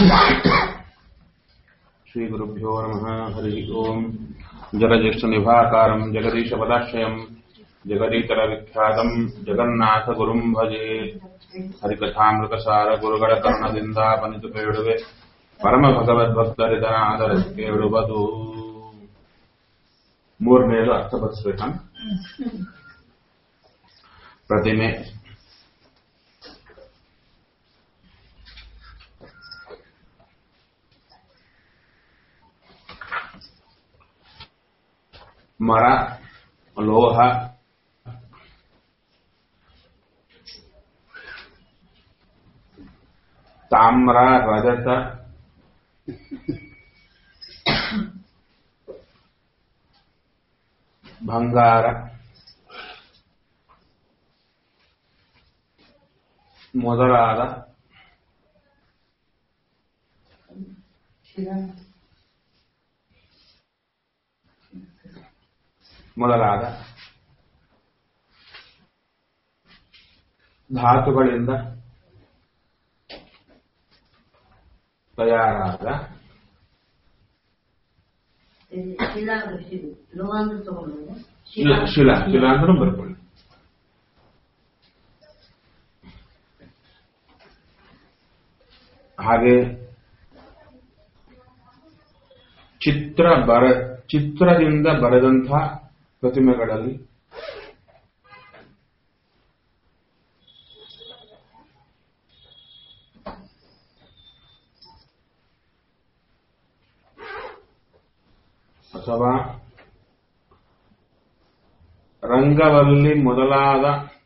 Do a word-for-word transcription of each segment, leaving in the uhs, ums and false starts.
श्रीगुरुभ्यो नमः। हरि ओम्। जगज्येष्ठनिभाकारम् जगदीशपदाश्रयम् जगदीतरविख्यातम् जगन्नाथगुरुम् भजे। हरिकथामृतसार गुरुगणकर्णದಿಂದಾಪನಿತು ಬೇಡುವೆ ಪರಮ ಭಗವದ್ಭಕ್ತರಿದನಾದರಕ್ಕೆ ಕೇಳುವುದು. ಮೂರನೇದು ಅರ್ಥಪಡಿಸ್ಬೇಕ. ಪ್ರತಿಮೆ ಮರ, ಲೋಹ, ತಾಮ್ರ, ರಜತ, ಬಂಗಾರ ಮೊದಲಾದ ಮೊದಲಾದ ಧಾತುಗಳಿಂದ ತಯಾರಾದ ಶಿಲಾ ಶಿಲಾ ಅಂತ ಬರ್ಕೊಳ್ಳಿ. ಹಾಗೆ ಚಿತ್ರ ಬರ ಚಿತ್ರದಿಂದ ಬರೆದಂಥ ಪ್ರತಿಮೆಗಳಲ್ಲಿ ಅಥವಾ ರಂಗವಲ್ಲಿ ಮೊದಲಾದ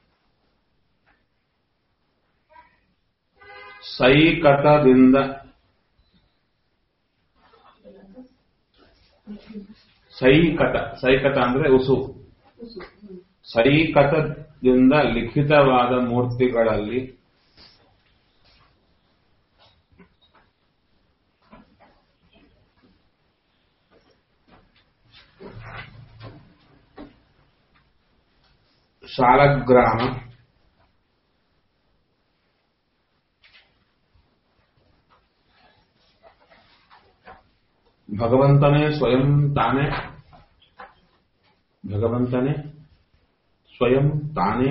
ಸೈಕತದಿಂದ ಸೈಕತ ಸೈಕತ ಅಂದ್ರೆ ಉಸು ಸೈಕತದಿಂದ ಲಿಖಿತವಾದ ಮೂರ್ತಿಗಳಲ್ಲಿ ಶಾಲಗ್ರಾಮ, ಭಗವಂತನೇ ಸ್ವಯಂ ತಾನೇ ಭಗವಂತನೇ ಸ್ವಯಂ ತಾನೇ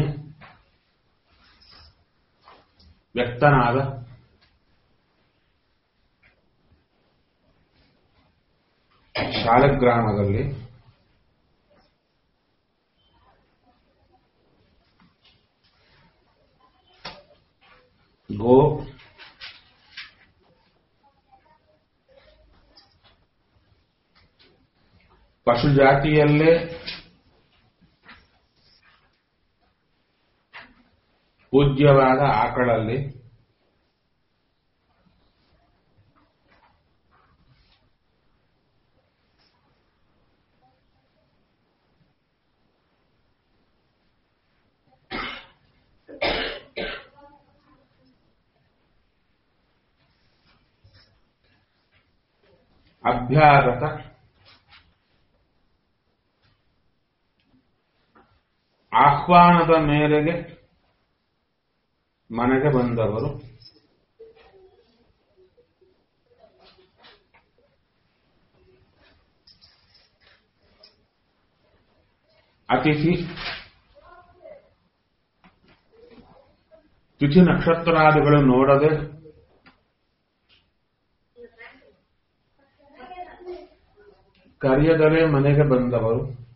ವ್ಯಕ್ತನಾದ ಶಾಲಗ್ರಾಮದಲ್ಲಿ ಗೋ, ಪಶು ಜಾತಿಯಲ್ಲೇ ಪೂಜ್ಯವಾದ ಆಕಳಲ್ಲಿ ಅಭ್ಯಾಗತ ಆಹ್ವಾನದ ಮೇರೆಗೆ ಮನೆಗೆ ಬಂದವರು, ಅತಿಥಿ, ತಿಥಿ ನಕ್ಷತ್ರಾದಿಗಳು ನೋಡದೆ ಕರೆಯದಲೇ ಮನೆಗೆ ಬಂದವರು,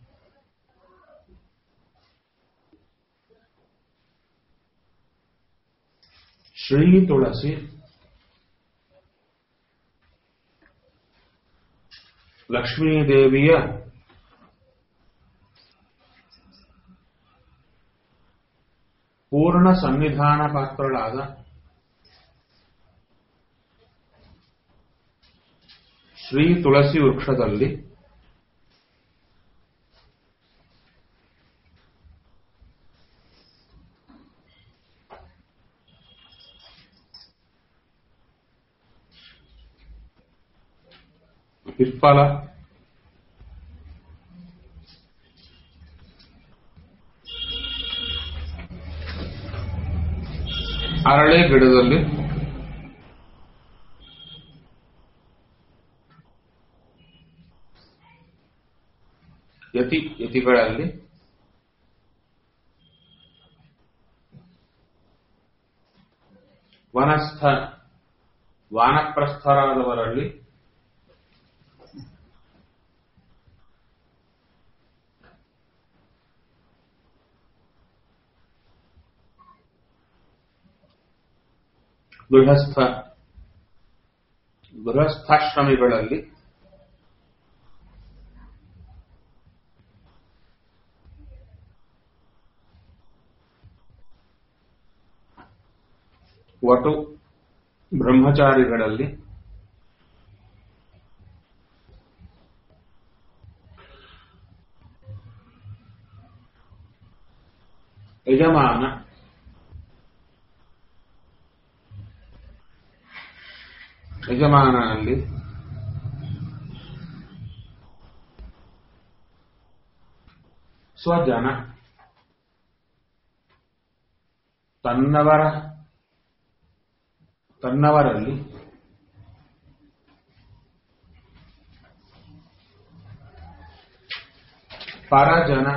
ಶ್ರೀ ತುಳಸಿ, ಲಕ್ಷ್ಮೀದೇವಿಯ ಪೂರ್ಣ ಸನ್ನಿಧಾನ ಪಾತ್ರಳಾದ ಶ್ರೀ ತುಳಸಿ ವೃಕ್ಷದಲ್ಲಿ ಪಿಪ್ಪಲ, ಅರಳೆ ಗಿಡದಲ್ಲಿ ಯತಿ ಯತಿಗಳಲ್ಲಿ ವನಸ್ಥ ವಾನಪ್ರಸ್ಥರಾದವರಲ್ಲಿ ಗೃಹಸ್ಥ ಗೃಹಸ್ಥಾಶ್ರಮಿಗಳಲ್ಲಿ ವಟು ಬ್ರಹ್ಮಚಾರಿಗಳಲ್ಲಿ ಯಜಮಾನ ಯಜಮಾನನಲ್ಲಿ ಸ್ವಜನ ತನ್ನವರ ತನ್ನವರಲ್ಲಿ ಪರಜನ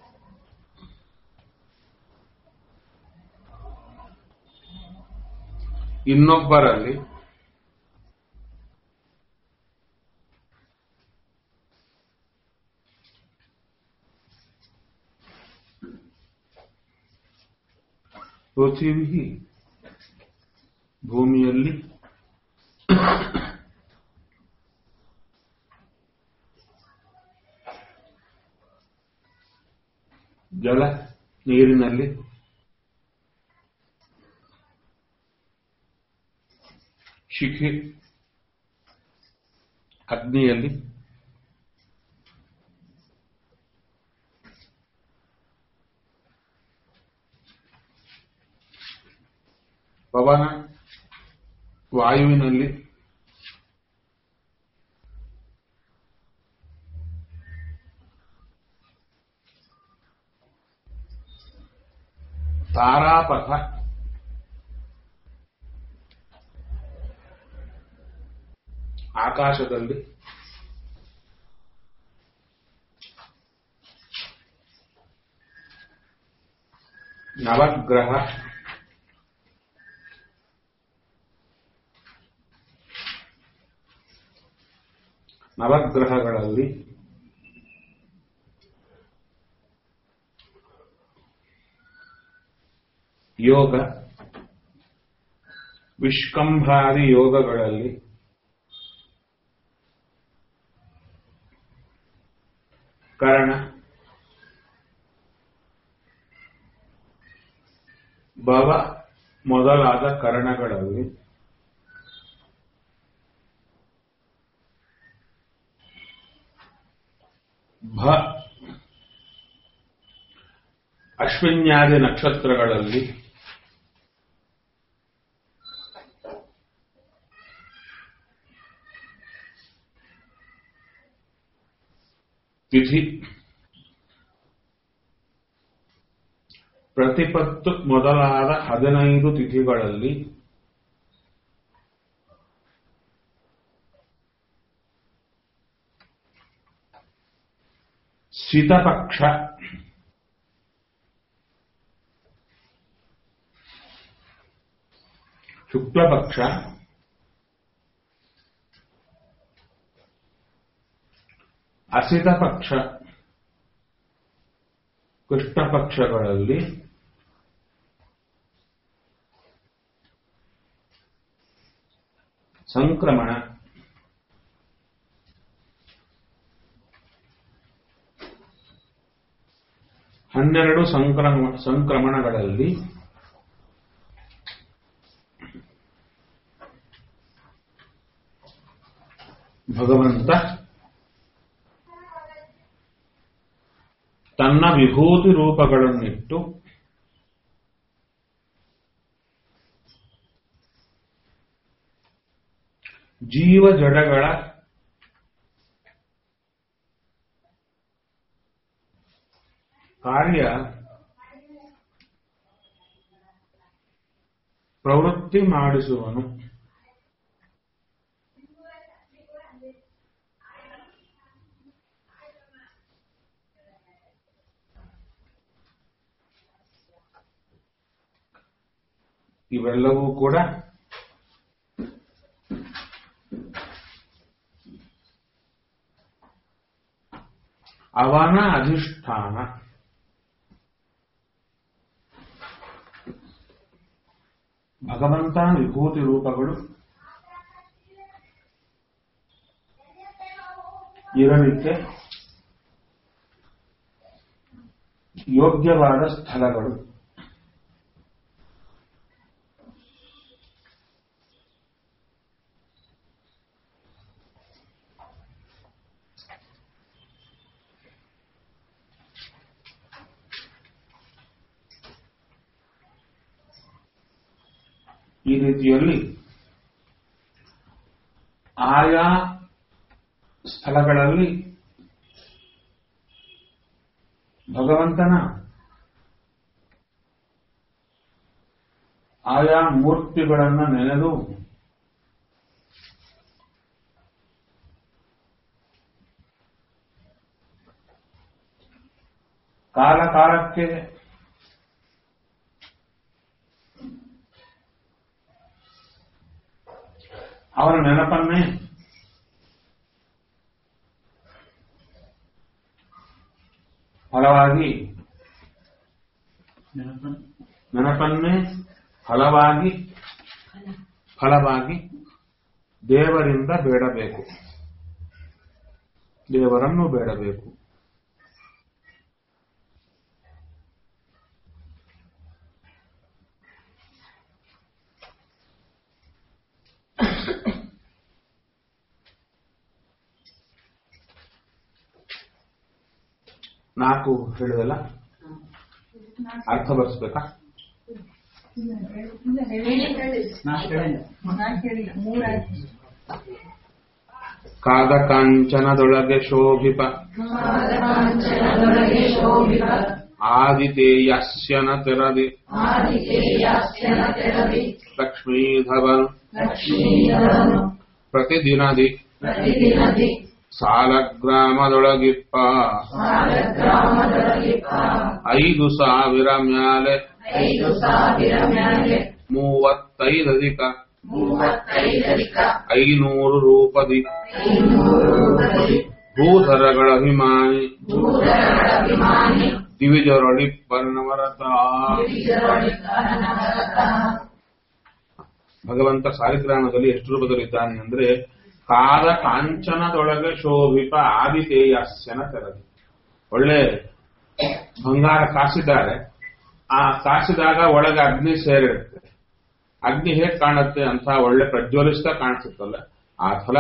ಇನ್ನೊಬ್ಬರಲ್ಲಿ ಪೃಥಿವಿ ಭೂಮಿಯಲ್ಲಿ ಜಲ ನೀರಿನಲ್ಲಿ ಶಿಖೆ ಅಗ್ನಿಯಲ್ಲಿ ಪವನ ವಾಯುವಿನಲ್ಲಿ ತಾರಾಪಥ ಆಕಾಶದಲ್ಲಿ ನವಗ್ರಹ ನವಗ್ರಹಗಳಲ್ಲಿ ಯೋಗ ವಿಷ್ಕಂಭಾದಿ ಯೋಗಗಳಲ್ಲಿ ಕರ್ಣ ಭವ ಮೊದಲಾದ ಕರ್ಣಗಳಲ್ಲಿ ಭ ಅಶ್ವಿನ್ಯಾದಿ ನಕ್ಷತ್ರಗಳಲ್ಲಿ ತಿಥಿ ಪ್ರತಿಪತ್ತು ಮೊದಲಾದ ಹದಿನೈದು ತಿಥಿಗಳಲ್ಲಿ ಸಿತಪಕ್ಷ ಶುಕ್ಲಪಕ್ಷ ಅಸಿತಪಕ್ಷ ಕೃಷ್ಣಪಕ್ಷಗಳಲ್ಲಿ ಸಂಕ್ರಮಣ ಹನ್ನೆರಡು ಸಂಕ್ರಮ ಸಂಕ್ರಮಣಗಳಲ್ಲಿ ಭಗವಂತ ತನ್ನ ವಿಭೂತಿ ರೂಪಗಳನ್ನಿಟ್ಟು ಜೀವ ಜಡಗಳ ಕಾರ್ಯ ಪ್ರವೃತ್ತಿ ಮಾಡಿಸುವನು. ಇವೆಲ್ಲವೂ ಕೂಡ ಅವನ ಅಧಿಷ್ಠಾನ. ಭಗವಂತನ ವಿಭೂತಿ ರೂಪಗಳು ಇರಲಿಕ್ಕೆ ಯೋಗ್ಯವಾದ ಸ್ಥಳಗಳು. ಈ ರೀತಿಯಲ್ಲಿ ಆಯಾ ಸ್ಥಳಗಳಲ್ಲಿ ಭಗವಂತನ ಆಯಾ ಮೂರ್ತಿಗಳನ್ನು ನೆನೆದು ಕಾಲ ಕಾಲಕ್ಕೆ ಅವರ ನೆನಪನ್ನೇ ಫಲವಾಗಿ ನೆನಪನ್ನೇ ಫಲವಾಗಿ ಫಲವಾಗಿ ದೇವರಿಂದ ಬೇಡಬೇಕು, ದೇವರನ್ನು ಬೇಡಬೇಕು. ನಾಲ್ಕು ಹೇಳಿದಲ್ಲ, ಅರ್ಥ ಬರ್ಸ್ಬೇಕಾ? ಕಾದ ಕಾಂಚನದೊಳಗೆ ಶೋಭಿಪ ಆದಿತೇಯಸ್ಯನ ತೆರದಿ ಲಕ್ಷ್ಮೀಧವನು ಪ್ರತಿದಿನದಿ ಸಾಲಗ್ರಾಮದೊಳಗಿಪ್ಪ ಐದು ಸಾವಿರ ಮ್ಯಾಲೆ ಮೂವತ್ತೈದಧಿಕ ಐನೂರು ರೂಪದಿ ಭೂಧರಗಳ ಅಭಿಮಾನಿ ದಿವಿಜರೊಳಿಪ್ಪನವರತ. ಭಗವಂತ ಸಾಲಿಗ್ರಾಮದಲ್ಲಿ ಎಷ್ಟು ರೂಪದಲ್ಲಿದ್ದಾನೆ ಅಂದ್ರೆ ಕಾದ ಕಾಂಚನದೊಳಗೆ ಶೋಭಿಪ ಆದಿತೇಯಸ್ಯನ ತೆರದಿ. ಒಳ್ಳೆ ಬಂಗಾರ ಕಾಸಿದ್ದಾರೆ, ಆ ಕಾಸಿದಾಗ ಒಳಗೆ ಅಗ್ನಿ ಸೇರಿರುತ್ತೆ. ಅಗ್ನಿ ಹೇಗೆ ಕಾಣುತ್ತೆ ಅಂತ ಒಳ್ಳೆ ಪ್ರಜ್ವಲಿಸ್ತಾ ಕಾಣಿಸುತ್ತಲ್ಲ, ಆ ಥರ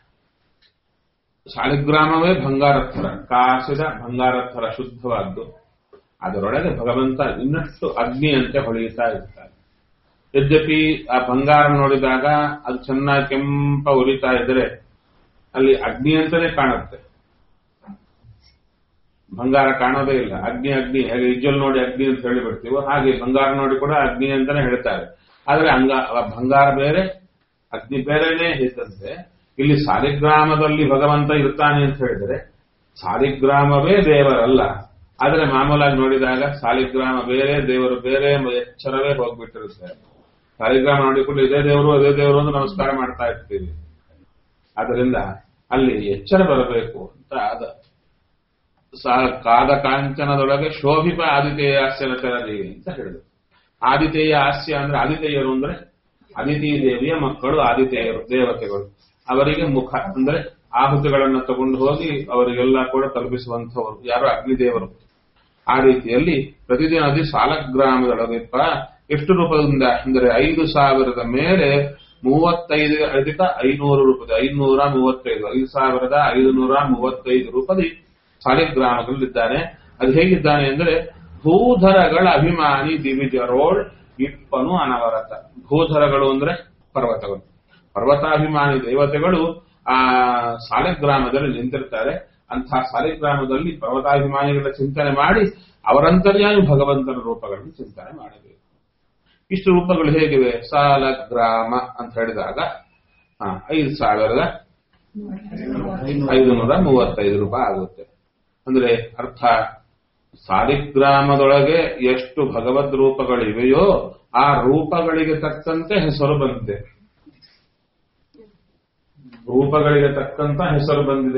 ಸಾಲಿಗ್ರಾಮವೇ ಬಂಗಾರದ ಥರ, ಕಾಸಿದ ಬಂಗಾರದ ಥರ ಶುದ್ಧವಾದ್ದು. ಅದರೊಳಗೆ ಭಗವಂತ ಇನ್ನಷ್ಟು ಅಗ್ನಿಯಂತೆ ಹೊಳೆಯುತ್ತಾ ಇರ್ತಾರೆ. ಯದ್ಯಪಿ ಆ ಬಂಗಾರ ನೋಡಿದಾಗ ಅದು ಚೆನ್ನಾಗಿ ಕೆಂಪ ಉರಿತಾ ಇದ್ರೆ ಅಲ್ಲಿ ಅಗ್ನಿ ಅಂತಾನೆ ಕಾಣುತ್ತೆ, ಬಂಗಾರ ಕಾಣೋದೇ ಇಲ್ಲ. ಅಗ್ನಿ ಅಗ್ನಿ ಹಾಗೆ ಇಜ್ಜಲ್ ನೋಡಿ ಅಗ್ನಿ ಅಂತ ಹೇಳಿಬಿಡ್ತೀವೋ ಹಾಗೆ ಬಂಗಾರ ನೋಡಿ ಕೂಡ ಅಗ್ನಿ ಅಂತಾನೆ ಹೇಳ್ತಾರೆ. ಆದ್ರೆ ಹಂಗ ಬಂಗಾರ ಬೇರೆ ಅಗ್ನಿ ಬೇರೆನೇ ಇದ್ದಂತೆ ಇಲ್ಲಿ ಸಾಲಿಗ್ರಾಮದಲ್ಲಿ ಭಗವಂತ ಇರ್ತಾನೆ ಅಂತ ಹೇಳಿದ್ರೆ ಸಾಲಿಗ್ರಾಮವೇ ದೇವರಲ್ಲ. ಆದ್ರೆ ಮಾಮೂಲಾಗಿ ನೋಡಿದಾಗ ಸಾಲಿಗ್ರಾಮ ಬೇರೆ ದೇವರು ಬೇರೆ ಎಚ್ಚರವೇ ಹೋಗ್ಬಿಟ್ಟಿರುತ್ತೆ. ಸಾಲಿಗ್ರಾಮ ನೋಡಿಕೊಂಡು ಇದೇ ದೇವರು ಅದೇ ದೇವರು ಅಂತ ನಮಸ್ಕಾರ ಮಾಡ್ತಾ ಇರ್ತೀವಿ. ಅದರಿಂದ ಅಲ್ಲಿ ಎಚ್ಚರ ಬರಬೇಕು ಅಂತ ಅದ ಕಾದ ಕಾಂಚನದೊಳಗೆ ಶೋಭಿಪ ಆದಿತೇಯ ಹಾಸ್ಯನ ತೆರದಿ ಅಂತ ಹೇಳಿದ್ರು. ಆದಿತೇಯ ಹಾಸ್ಯ ಅಂದ್ರೆ ಆದಿತೇಯರು ಅಂದ್ರೆ ಅದಿತಿ ದೇವಿಯ ಮಕ್ಕಳು ಆದಿತೇಯರು, ದೇವತೆಗಳು. ಅವರಿಗೆ ಮುಖ ಅಂದ್ರೆ ಆಹುತಿಗಳನ್ನು ತಗೊಂಡು ಹೋಗಿ ಅವರಿಗೆಲ್ಲ ಕೂಡ ತಲುಪಿಸುವಂತವರು ಯಾರು ಅಗ್ನಿದೇವರು. ಆ ರೀತಿಯಲ್ಲಿ ಪ್ರತಿದಿನ ಅದಿ ಸಾಲಗ್ರಾಮದೊಳಗಿಪ್ಪ ಎಷ್ಟು ರೂಪದಿಂದ ಅಂದ್ರೆ ಐದು ಸಾವಿರದ ಮೇಲೆ ಮೂವತ್ತೈದು ಅಧಿಕ ಐನೂರು ರೂಪದ ಐನೂರ ಮೂವತ್ತೈದು ಐದು ಸಾವಿರದ ಐದುನೂರ ಮೂವತ್ತೈದು ರೂಪದಿ ಸಾಲಿಗ್ರಾಮಗಳಲ್ಲಿದ್ದಾನೆ. ಅದು ಹೇಗಿದ್ದಾನೆ ಅಂದ್ರೆ ಭೂಧರಗಳ ಅಭಿಮಾನಿ ದಿವಿಜರೋಳ್ ಇಪ್ಪನು ಅನವರತ. ಭೂಧರಗಳು ಅಂದ್ರೆ ಪರ್ವತಗಳು, ಪರ್ವತಾಭಿಮಾನಿ ದೇವತೆಗಳು ಆ ಸಾಲಿಗ್ರಾಮದಲ್ಲಿ ನಿಂತಿರ್ತಾರೆ. ಅಂತಹ ಸಾಲಿಗ್ರಾಮದಲ್ಲಿ ಪರ್ವತಾಭಿಮಾನಿಗಳ ಚಿಂತನೆ ಮಾಡಿ ಅವರಂತರ್ಯಾಗಿ ಭಗವಂತನ ರೂಪಗಳನ್ನು ಚಿಂತನೆ ಮಾಡಬೇಕು. ಇಷ್ಟು ರೂಪಗಳು ಹೇಗಿವೆ? ಸಾಲಗ್ರಾಮ ಅಂತ ಹೇಳಿದಾಗ ಐದು ಸಾವಿರದ ಐದುನೂರ ಮೂವತ್ತೈದು ರೂಪಾಯಿ ಆಗುತ್ತೆ. ಅಂದ್ರೆ ಅರ್ಥ ಸಾಲಿಗ್ರಾಮದೊಳಗೆ ಎಷ್ಟು ಭಗವದ್ ರೂಪಗಳಿವೆಯೋ ಆ ರೂಪಗಳಿಗೆ ತಕ್ಕಂತೆ ಹೆಸರು ಬಂದಿದೆ. ರೂಪಗಳಿಗೆ ತಕ್ಕಂತ ಹೆಸರು ಬಂದಿದೆ.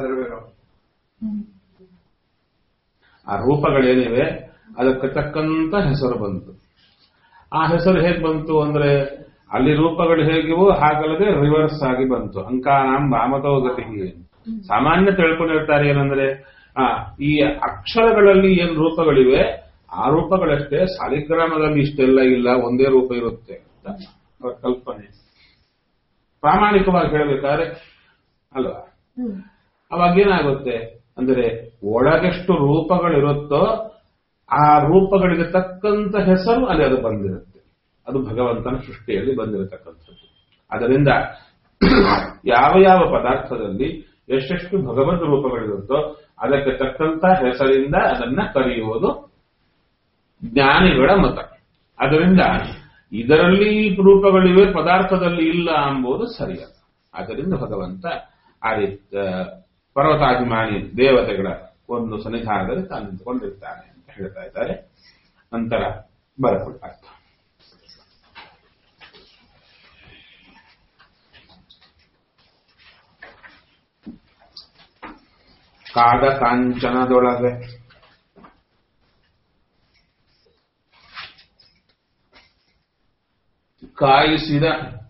ಆ ರೂಪಗಳೇನಿವೆ ಅದಕ್ಕೆ ತಕ್ಕಂತ ಹೆಸರು ಬಂತು. ಆ ಹೆಸರು ಹೇಗೆ ಬಂತು ಅಂದ್ರೆ ಅಲ್ಲಿ ರೂಪಗಳು ಹೇಗಿವೋ ಹಾಗಲ್ಲದೆ ರಿವರ್ಸ್ ಆಗಿ ಬಂತು. ಅಂಕಾನಾಂ ವಾಮತೋ ಗತಿ. ಸಾಮಾನ್ಯ ತಿಳ್ಕೊಂಡಿರ್ತಾರೆ ಏನಂದ್ರೆ ಆ ಈ ಅಕ್ಷರಗಳಲ್ಲಿ ಏನ್ ರೂಪಗಳಿವೆ ಆ ರೂಪಗಳಷ್ಟೇ, ಸಾಲಿಗ್ರಾಮದಲ್ಲಿ ಇಷ್ಟೆಲ್ಲ ಇಲ್ಲ, ಒಂದೇ ರೂಪ ಇರುತ್ತೆ ಅಂತ ಅವರ ಕಲ್ಪನೆ. ಪ್ರಾಮಾಣಿಕವಾಗಿ ಹೇಳಬೇಕಾದ್ರೆ ಅಲ್ವಾ, ಅವಾಗೇನಾಗುತ್ತೆ ಅಂದ್ರೆ ಒಳಗೆಷ್ಟು ರೂಪಗಳಿರುತ್ತೋ ಆ ರೂಪಗಳಿಗೆ ತಕ್ಕಂತ ಹೆಸರು ಅಲ್ಲಿ ಅದು ಬಂದಿರುತ್ತೆ. ಅದು ಭಗವಂತನ ಸೃಷ್ಟಿಯಲ್ಲಿ ಬಂದಿರತಕ್ಕಂಥದ್ದು. ಅದರಿಂದ ಯಾವ ಯಾವ ಪದಾರ್ಥದಲ್ಲಿ ಎಷ್ಟೆಷ್ಟು ಭಗವದ್ ರೂಪಗಳಿರುತ್ತೋ ಅದಕ್ಕೆ ತಕ್ಕಂತ ಹೆಸರಿಂದ ಅದನ್ನ ಕರೆಯುವುದು ಜ್ಞಾನಿಗಳ ಮತ. ಅದರಿಂದ ಇದರಲ್ಲಿ ರೂಪಗಳಿವೆ, ಪದಾರ್ಥದಲ್ಲಿ ಇಲ್ಲ ಎಂಬುದು ಸರಿಯಲ್ಲ. ಆದ್ದರಿಂದ ಭಗವಂತ ಆ ರೀತಿ ಪರ್ವತಾಭಿಮಾನಿ ದೇವತೆಗಳ ಒಂದು ಸನ್ನಿಧಾನದಲ್ಲಿ ತಾನು ನಿಂತುಕೊಂಡಿರ್ತಾನೆ ಅಂತ ಹೇಳ್ತಾ ಇದ್ದಾರೆ. ನಂತರ ಬರಪುಟ ಅರ್ಥ. ಕಾದ ಕಾಂಚನದೊಳಗೆ ಕಾಯಿಸಿದ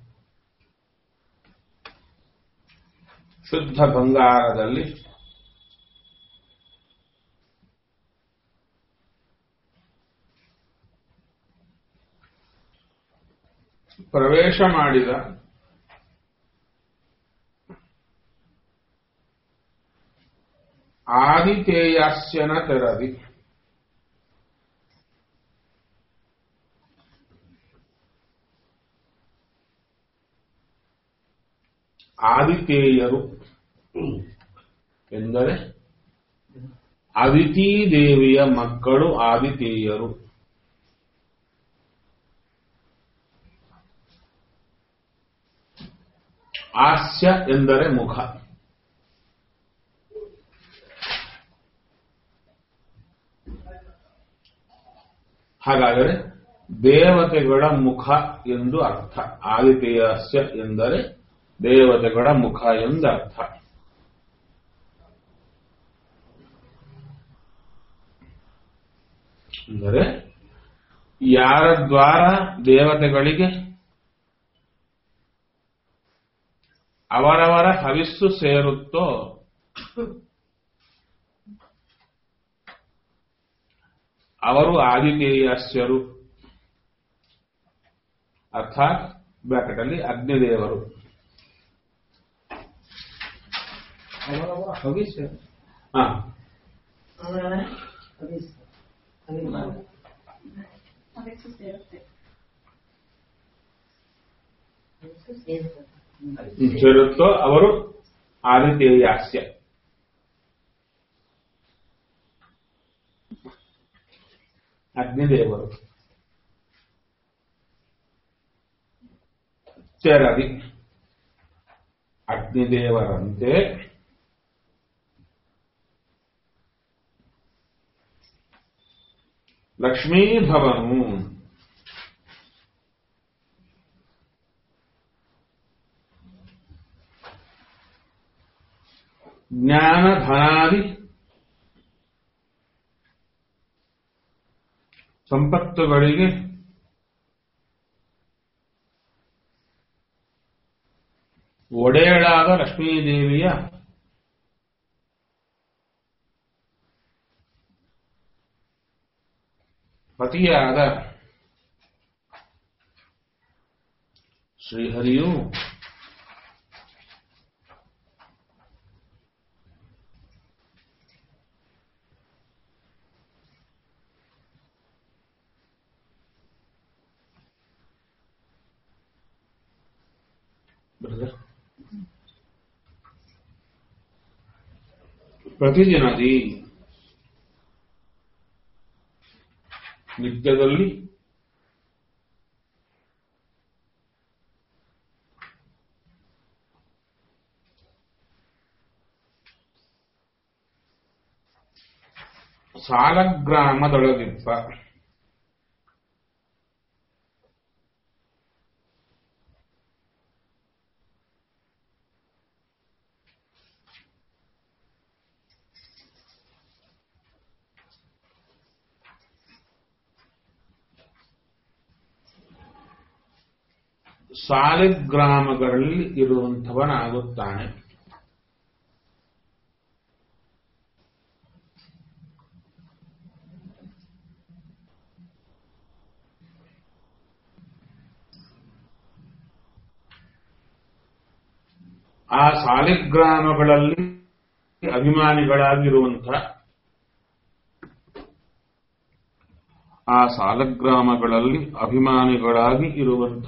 ಶುದ್ಧ ಬಂಗಾರದಲ್ಲಿ ಪ್ರವೇಶ ಮಾಡಿದ ಆದಿತೇಯಾಸ್ಯನ ತೆರದಿ ಆದಿತೇಯರು ಎಂದರೆ ಅದಿತಿ ದೇವಿಯ ಮಕ್ಕಳು ಆದಿತೇಯರು. ಹಾಸ್ಯ ಎಂದರೆ ಮುಖ. ಹಾಗಾದರೆ ದೇವತೆಗಳ ಮುಖ ಎಂದು ಅರ್ಥ. ಆದಿತೇಯಸ್ಯ ಎಂದರೆ ದೇವತೆಗಳ ಮುಖ ಎಂದರ್ಥ. ಅಂದರೆ ಯಾರ ದ್ವಾರ ದೇವತೆಗಳಿಗೆ ಅವರವರ ಹವಿಸ್ಸು ಸೇರುತ್ತೋ ಅವರು ಆದಿತೇಯಸ್ಯರು, ಅರ್ಥಾತ್ ಬ್ರಾಕೆಟಲ್ಲಿ ಅಗ್ನಿದೇವರು. ಹವಿಸ್ಸು ಹಾ ಸೇರುತ್ತೋ ಅವರು ಆದಿತೇಯಾಸ್ಯ. ಅಗ್ನಿದೇವರು ಚರದಿ ಅಗ್ನಿದೇವರಂತೆ ಲಕ್ಷ್ಮೀಭವನು ಜ್ಞಾನಧನಾದಿ ಸಂಪತ್ತುಗಳಿಗೆ ಒಡೆಯಳಾದ ಲಕ್ಷ್ಮೀದೇವಿಯ ಪತಿಯಾದ ಶ್ರೀಹರಿಯು ಪ್ರತಿದಿನದಿ ನಿತ್ಯದಲ್ಲಿ ಸಾಲಗ್ರಾಮದೊಳಗಿಪ್ಪ ಸಾಲಿಗ್ರಾಮಗಳಲ್ಲಿ ಇರುವಂಥವನಾಗುತ್ತಾನೆ. ಆ ಸಾಲಿಗ್ರಾಮಗಳಲ್ಲಿ ಅಭಿಮಾನಿಗಳಾಗಿರುವಂಥ ಆ ಸಾಲಗ್ರಾಮಗಳಲ್ಲಿ ಅಭಿಮಾನಿಗಳಾಗಿ ಇರುವಂಥ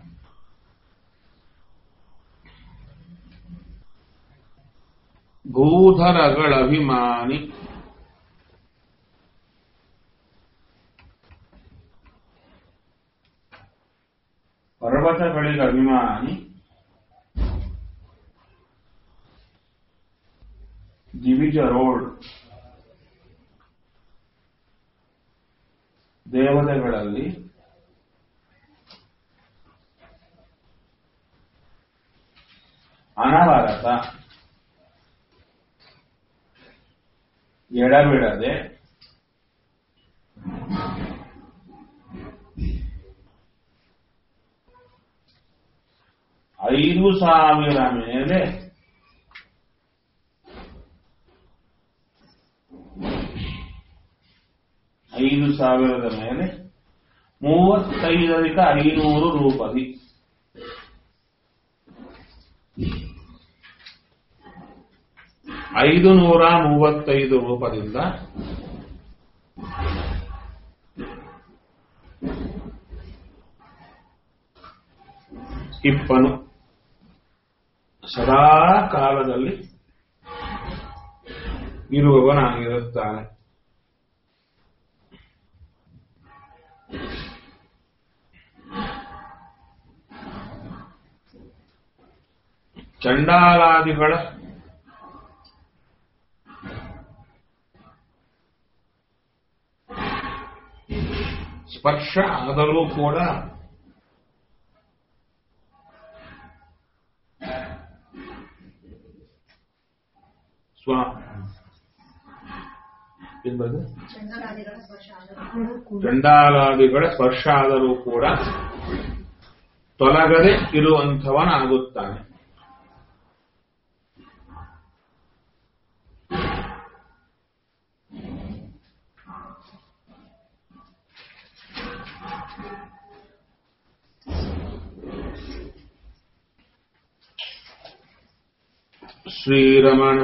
ಭೂಧರಗಳ ಅಭಿಮಾನಿ ಪರ್ವತಗಳಿಗೆ ಅಭಿಮಾನಿ ದಿವಿಜರೋಳ್ ದೇವತೆಗಳಲ್ಲಿ ಅನವರತ ಎಡಬಿಡದೆ ಐದು ಸಾವಿರ ಮೇಲೆ ಐದು ಸಾವಿರದ ಮೇಲೆ ಮೂವತ್ತೈದರಿಂದ ಐನೂರು ರೂಪಾಯಿ ಐದು ನೂರ ಮೂವತ್ತೈದು ರೂಪದಿಂದ ಇಪ್ಪನು ಸದಾ ಕಾಲದಲ್ಲಿ ಇರುವವನಾಗಿರುತ್ತಾನೆ. ಚಂಡಾಲಾದಿಗಳ ಸ್ಪರ್ಶ ಆದರೂ ಕೂಡ ಸ್ವ ಚಂಡಾಲಾದಿಗಳ ಸ್ಪರ್ಶ ಆದರೂ ಕೂಡ ತೊಲಗದೆ ಇರುವಂಥವನಾಗುತ್ತಾನೆ. ಶ್ರೀರಮಣ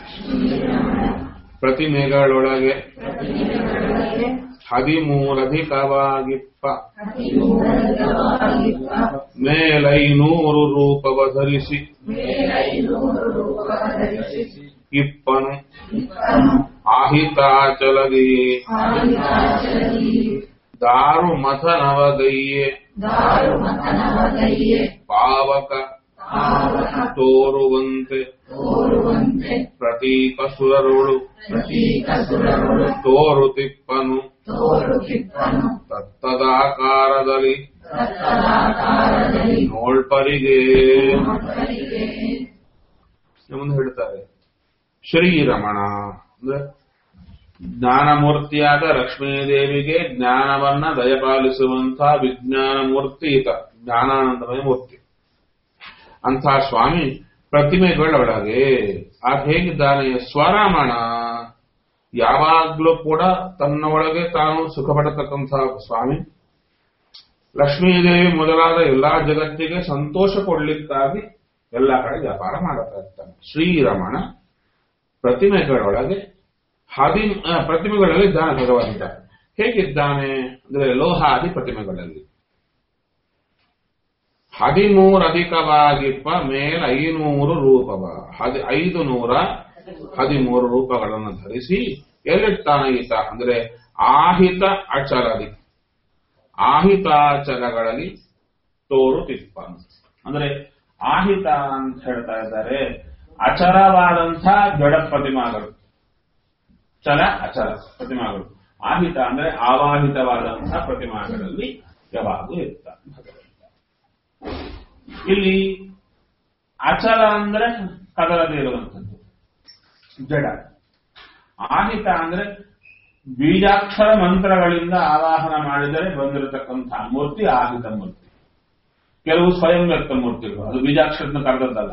ಪ್ರತಿಮೆಗಳೊಳಗೆ ಹದಿಮೂರಧಿಕವಾಗಿಪ್ಪ ಮೇಲೈನೂರು ರೂಪವ ಧರಿಸಿ ಇಪ್ಪನು ಆಹಿತಾಚಲದಿ ದಾರು ಮಥನವಗೈಯೆ ಪಾವಕ ತೋರುವಂತೆ ಪ್ರತೀಕ ಸುರರುಳು ತೋರುತಿಪ್ಪನು ತತ್ತದಾಕಾರದಲ್ಲಿ ನೋಳ್ಪರಿಗೆ ಮುಂದೆ ಹೇಳ್ತಾರೆ. ಶ್ರೀರಮಣ ಅಂದ್ರೆ ಜ್ಞಾನಮೂರ್ತಿಯಾದ ಲಕ್ಷ್ಮೀದೇವಿಗೆ ಜ್ಞಾನವನ್ನ ದಯಪಾಲಿಸುವಂತಹ ವಿಜ್ಞಾನ ಮೂರ್ತಿ ಈತ, ಜ್ಞಾನಾನಂದಮಯ ಮೂರ್ತಿ. ಅಂಥ ಸ್ವಾಮಿ ಪ್ರತಿಮೆಗಳೊಳಗೆ ಆ ಹೇಗಿದ್ದಾನೆ? ಸ್ವರಮಣ, ಯಾವಾಗ್ಲೂ ಕೂಡ ತನ್ನ ಒಳಗೆ ತಾನು ಸುಖ ಪಡತಕ್ಕಂತಹ ಸ್ವಾಮಿ. ಲಕ್ಷ್ಮೀದೇವಿ ಮೊದಲಾದ ಎಲ್ಲಾ ಜಗತ್ತಿಗೆ ಸಂತೋಷ ಕೊಡ್ಲಿಕ್ಕಾಗಿ ಎಲ್ಲ ಕಡೆ ವ್ಯಾಪಾರ ಮಾಡುತ್ತಾ ಇರ್ತಾನೆ. ಶ್ರೀರಮಣ ಪ್ರತಿಮೆಗಳೊಳಗೆ ಹದಿ ಪ್ರತಿಮೆಗಳಲ್ಲಿ ಇದ್ದಾನೆ ಭಗವಂತ. ಹೇಗಿದ್ದಾನೆ ಅಂದ್ರೆ ಲೋಹಾದಿ ಪ್ರತಿಮೆಗಳಲ್ಲಿ ಹದಿಮೂರು ಅಧಿಕವಾಗಿಪ್ಪ ಮೇಲೆ ಐನೂರು ರೂಪವ ಹದಿ ಐದು ನೂರ ಹದಿಮೂರು ರೂಪಗಳನ್ನು ಧರಿಸಿ ಎಲ್ಲಿರ್ತಾನೆ ಈತ ಅಂದ್ರೆ ಆಹಿತ ಅಚಲದಿ, ಆಹಿತಾಚಲಗಳಲ್ಲಿ ತೋರುತಿಪ್ಪ. ಅಂದ್ರೆ ಆಹಿತ ಅಂತ ಹೇಳ್ತಾ ಇದ್ದಾರೆ ಅಚರವಾದಂಥ ಜಡ ಪ್ರತಿಮಾಗಳು. ಚಲ ಅಚಲ ಪ್ರತಿಮಾಗಳು. ಆಹಿತ ಅಂದ್ರೆ ಆವಾಹಿತವಾದಂತಹ ಪ್ರತಿಮಾಗಳಲ್ಲಿ ಯಾವಾಗೂ ಇರ್ತಾನೆ ಭಗವಂತ. ಇಲ್ಲಿ ಅಚಲ ಅಂದ್ರೆ ಕದಲದೇ ಇರುವಂಥದ್ದು ಜಡ. ಆಹಿತ ಅಂದ್ರೆ ಬೀಜಾಕ್ಷರ ಮಂತ್ರಗಳಿಂದ ಆವಾಹನ ಮಾಡಿದರೆ ಬಂದಿರತಕ್ಕಂತಹ ಮೂರ್ತಿ ಆಹಿತ ಮೂರ್ತಿ. ಕೆಲವು ಸ್ವಯಂ ವ್ಯಕ್ತ ಮೂರ್ತಿಗಳು, ಅದು ಬೀಜಾಕ್ಷರನ ಕರೆದದ್ದಲ್ಲ.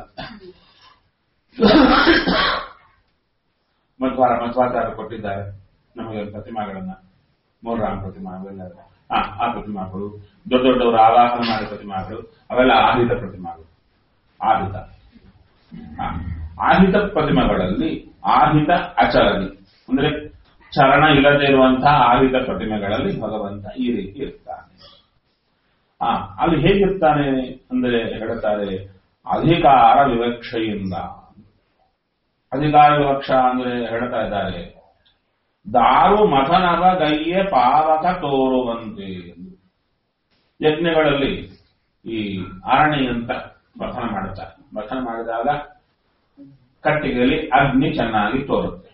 ಮಧ್ವಾರ ಮಧ್ವಾಚಾರ್ಯ ಕೊಟ್ಟಿದ್ದಾರೆ ನಮಗೆ ಪ್ರತಿಮಾಗಳನ್ನ, ಮೂರ್ರಾಮ್ ಪ್ರತಿಮಾಗಳೆಲ್ಲ ಆ ಆ ಪ್ರತಿಮಾಗಳು, ದೊಡ್ಡ ದೊಡ್ಡವರು ಆವಾಹನ ಮಾಡಿದ ಪ್ರತಿಮಾಗಳು, ಅವೆಲ್ಲ ಆಹಿತ ಪ್ರತಿಮಾಗಳು. ಆಹಿತ ಆಹಿತ ಪ್ರತಿಮೆಗಳಲ್ಲಿ ಆಹಿತ ಅಚಲನಿ ಅಂದ್ರೆ ಚರಣ ಇಲ್ಲದೆ ಇರುವಂತಹ ಆಹಿತ ಪ್ರತಿಮೆಗಳಲ್ಲಿ ಭಗವಂತ ಈ ರೀತಿ ಇರ್ತಾನೆ. ಆ ಅಲ್ಲಿ ಹೇಗಿರ್ತಾನೆ ಅಂದರೆ ಹೇಳ್ತಾರೆ ಅಧಿಕಾರ ವಿವಕ್ಷೆಯಿಂದ. ಅಧಿಕಾರ ವಿವಕ್ಷ ಅಂದ್ರೆ ಹೇಳ್ತಾ ಇದ್ದಾರೆ ದಾರು ಮಥನವ ಗೈಯೆ ಪಾವಕ ತೋರುವಂತೆ. ಯಜ್ಞಗಳಲ್ಲಿ ಈ ಆರಣಿ ಅಂತ ಮಥನ ಮಾಡುತ್ತಾರೆ. ಮಥನ ಮಾಡಿದಾಗ ಕಟ್ಟಿಗೆಯಲ್ಲಿ ಅಗ್ನಿ ಚೆನ್ನಾಗಿ ತೋರುತ್ತೆ,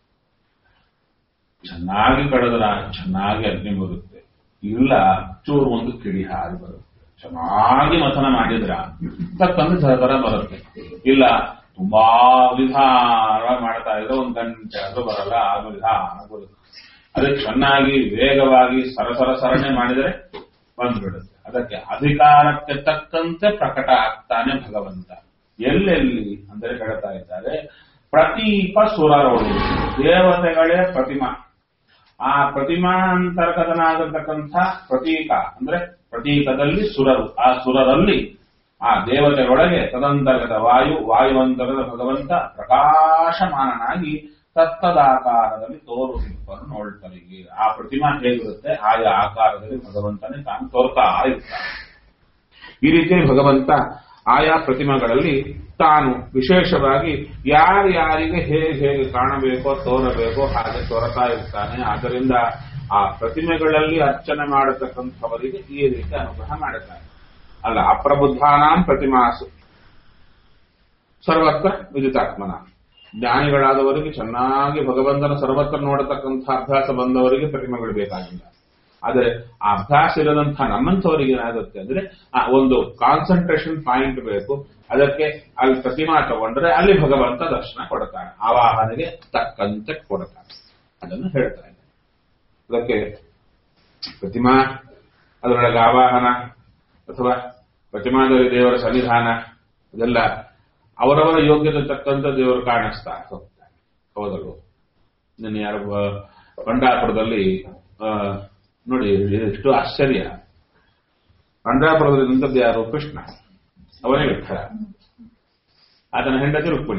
ಚೆನ್ನಾಗಿ ಕಡಿದ್ರ ಚೆನ್ನಾಗಿ ಅಗ್ನಿ ಬರುತ್ತೆ. ಇಲ್ಲ ಚೂರು ಒಂದು ಕಿಡಿ ಹಾರಿ ಬರುತ್ತೆ. ಚೆನ್ನಾಗಿ ಮಥನ ಮಾಡಿದ್ರ ತಕ್ಕಂದು ತರ ಬರುತ್ತೆ. ಇಲ್ಲ ತುಂಬಾ ವಿಧಾನ ಮಾಡ್ತಾ ಇದ್ರೆ ಒಂದು ಗಂಟೆ ಆದ್ರೂ ಬರಲ್ಲ, ಆದ್ರೂ ವಿಧಾನ ಬರುತ್ತೆ. ಅದಕ್ಕೆ ಚೆನ್ನಾಗಿ ವೇಗವಾಗಿ ಸರಸರ ಸರಣೆ ಮಾಡಿದರೆ ಬಂದ್ಬಿಡುತ್ತೆ. ಅದಕ್ಕೆ ಅಧಿಕಾರಕ್ಕೆ ತಕ್ಕಂತೆ ಪ್ರಕಟ ಆಗ್ತಾನೆ ಭಗವಂತ. ಎಲ್ಲೆಲ್ಲಿ ಅಂದರೆ ಹೇಳ್ತಾ ಇದ್ದಾರೆ ಪ್ರತೀಪ ಸುರರೋಡು, ದೇವತೆಗಳೇ ಪ್ರತಿಮಾ. ಆ ಪ್ರತಿಮಾ ಅಂತರ್ಗತನಾಗತಕ್ಕಂಥ ಪ್ರತೀಕ ಅಂದ್ರೆ ಪ್ರತೀಕದಲ್ಲಿ ಸುರರು, ಆ ಸುರರಲ್ಲಿ ಆ ದೇವತೆಯೊಳಗೆ ತದಂತರ್ಗತ ವಾಯು, ವಾಯುವಂತರದ ಭಗವಂತ ಪ್ರಕಾಶಮಾನನಾಗಿ ತತ್ತದಾಕಾರದಲ್ಲಿ ತೋರುತ್ತಿಪ್ಪನ್ನು ನೋಡ್ತರಿಗೆ. ಆ ಪ್ರತಿಮಾ ಹೇಗಿರುತ್ತೆ ಆಯಾ ಆಕಾರದಲ್ಲಿ ಭಗವಂತನೇ ತಾನು ತೋರ್ತಾ ಇರ್ತಾನೆ. ಈ ರೀತಿ ಭಗವಂತ ಆಯಾ ಪ್ರತಿಮೆಗಳಲ್ಲಿ ತಾನು ವಿಶೇಷವಾಗಿ ಯಾರ್ಯಾರಿಗೆ ಹೇಗೆ ಹೇಗೆ ಕಾಣಬೇಕೋ ತೋರಬೇಕೋ ಹಾಗೆ ತೋರತಾ ಇರ್ತಾನೆ. ಆದ್ದರಿಂದ ಆ ಪ್ರತಿಮೆಗಳಲ್ಲಿ ಅರ್ಚನೆ ಮಾಡತಕ್ಕಂಥವರಿಗೆ ಈ ರೀತಿ ಅನುಗ್ರಹ ಮಾಡುತ್ತಾನೆ. ಅಲ್ಲ ಅಪ್ರಬುದ್ಧಾನಾಂ ಪ್ರತಿಮಾಸು ಸರ್ವತ್ರ ವಿದಿತಾತ್ಮನ. ಜ್ಞಾನಿಗಳಾದವರಿಗೆ ಚೆನ್ನಾಗಿ ಭಗವಂತನ ಸರ್ವತ್ರ ನೋಡತಕ್ಕಂಥ ಅಭ್ಯಾಸ ಬಂದವರಿಗೆ ಪ್ರತಿಮೆಗಳು ಬೇಕಾಗಿಲ್ಲ. ಆದರೆ ಆ ಅಭ್ಯಾಸ ಇರದಂತಹ ನಮ್ಮಂಥವರಿಗೆ ಏನಾಗುತ್ತೆ ಅಂದ್ರೆ ಆ ಒಂದು ಕಾನ್ಸಂಟ್ರೇಷನ್ ಪಾಯಿಂಟ್ ಬೇಕು. ಅದಕ್ಕೆ ಅಲ್ಲಿ ಪ್ರತಿಮಾ ತಗೊಂಡ್ರೆ ಅಲ್ಲಿ ಭಗವಂತ ದರ್ಶನ ಕೊಡ್ತಾನೆ, ಆವಾಹನೆಗೆ ತಕ್ಕಂತೆ ಕೊಡ್ತಾನೆ. ಅದನ್ನು ಹೇಳ್ತಾ ಇದ್ದಾರೆ. ಅದಕ್ಕೆ ಪ್ರತಿಮಾ, ಅದರೊಳಗೆ ಆವಾಹನ ಅಥವಾ ಪ್ರತಿಮಾದಲ್ಲಿ ದೇವರ ಸನ್ನಿಧಾನ, ಇದೆಲ್ಲ ಅವರವರ ಯೋಗ್ಯತೆ ತಕ್ಕಂತ ದೇವರು ಕಾಣಿಸ್ತಾ ಹೋಗ್ತಾನೆ. ಹೌದಲ್ವ? ನಿನ್ನೆ ಯಾರು ಪಂಡಾಪುರದಲ್ಲಿ ನೋಡಿ ಎಷ್ಟು ಆಶ್ಚರ್ಯ. ಪಂಡಾಪುರದಲ್ಲಿ ನಿಂತದ್ದು ಯಾರು? ಕೃಷ್ಣ, ಅವನೇ ವಿಠಲ, ಆತನ ಹೆಂಡತಿ ರುಕ್ಮಿಣಿ.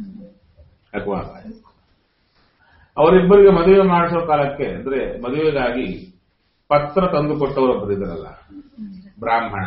ಅವರಿಬ್ಬರಿಗೆ ಮದುವೆ ಮಾಡಿಸೋ ಕಾಲಕ್ಕೆ ಅಂದ್ರೆ ಮದುವೆಗಾಗಿ ಪತ್ರ ತಂದು ಕೊಟ್ಟವರೊಬ್ಬರು ಇದ್ರಲ್ಲ, ಬ್ರಾಹ್ಮಣ.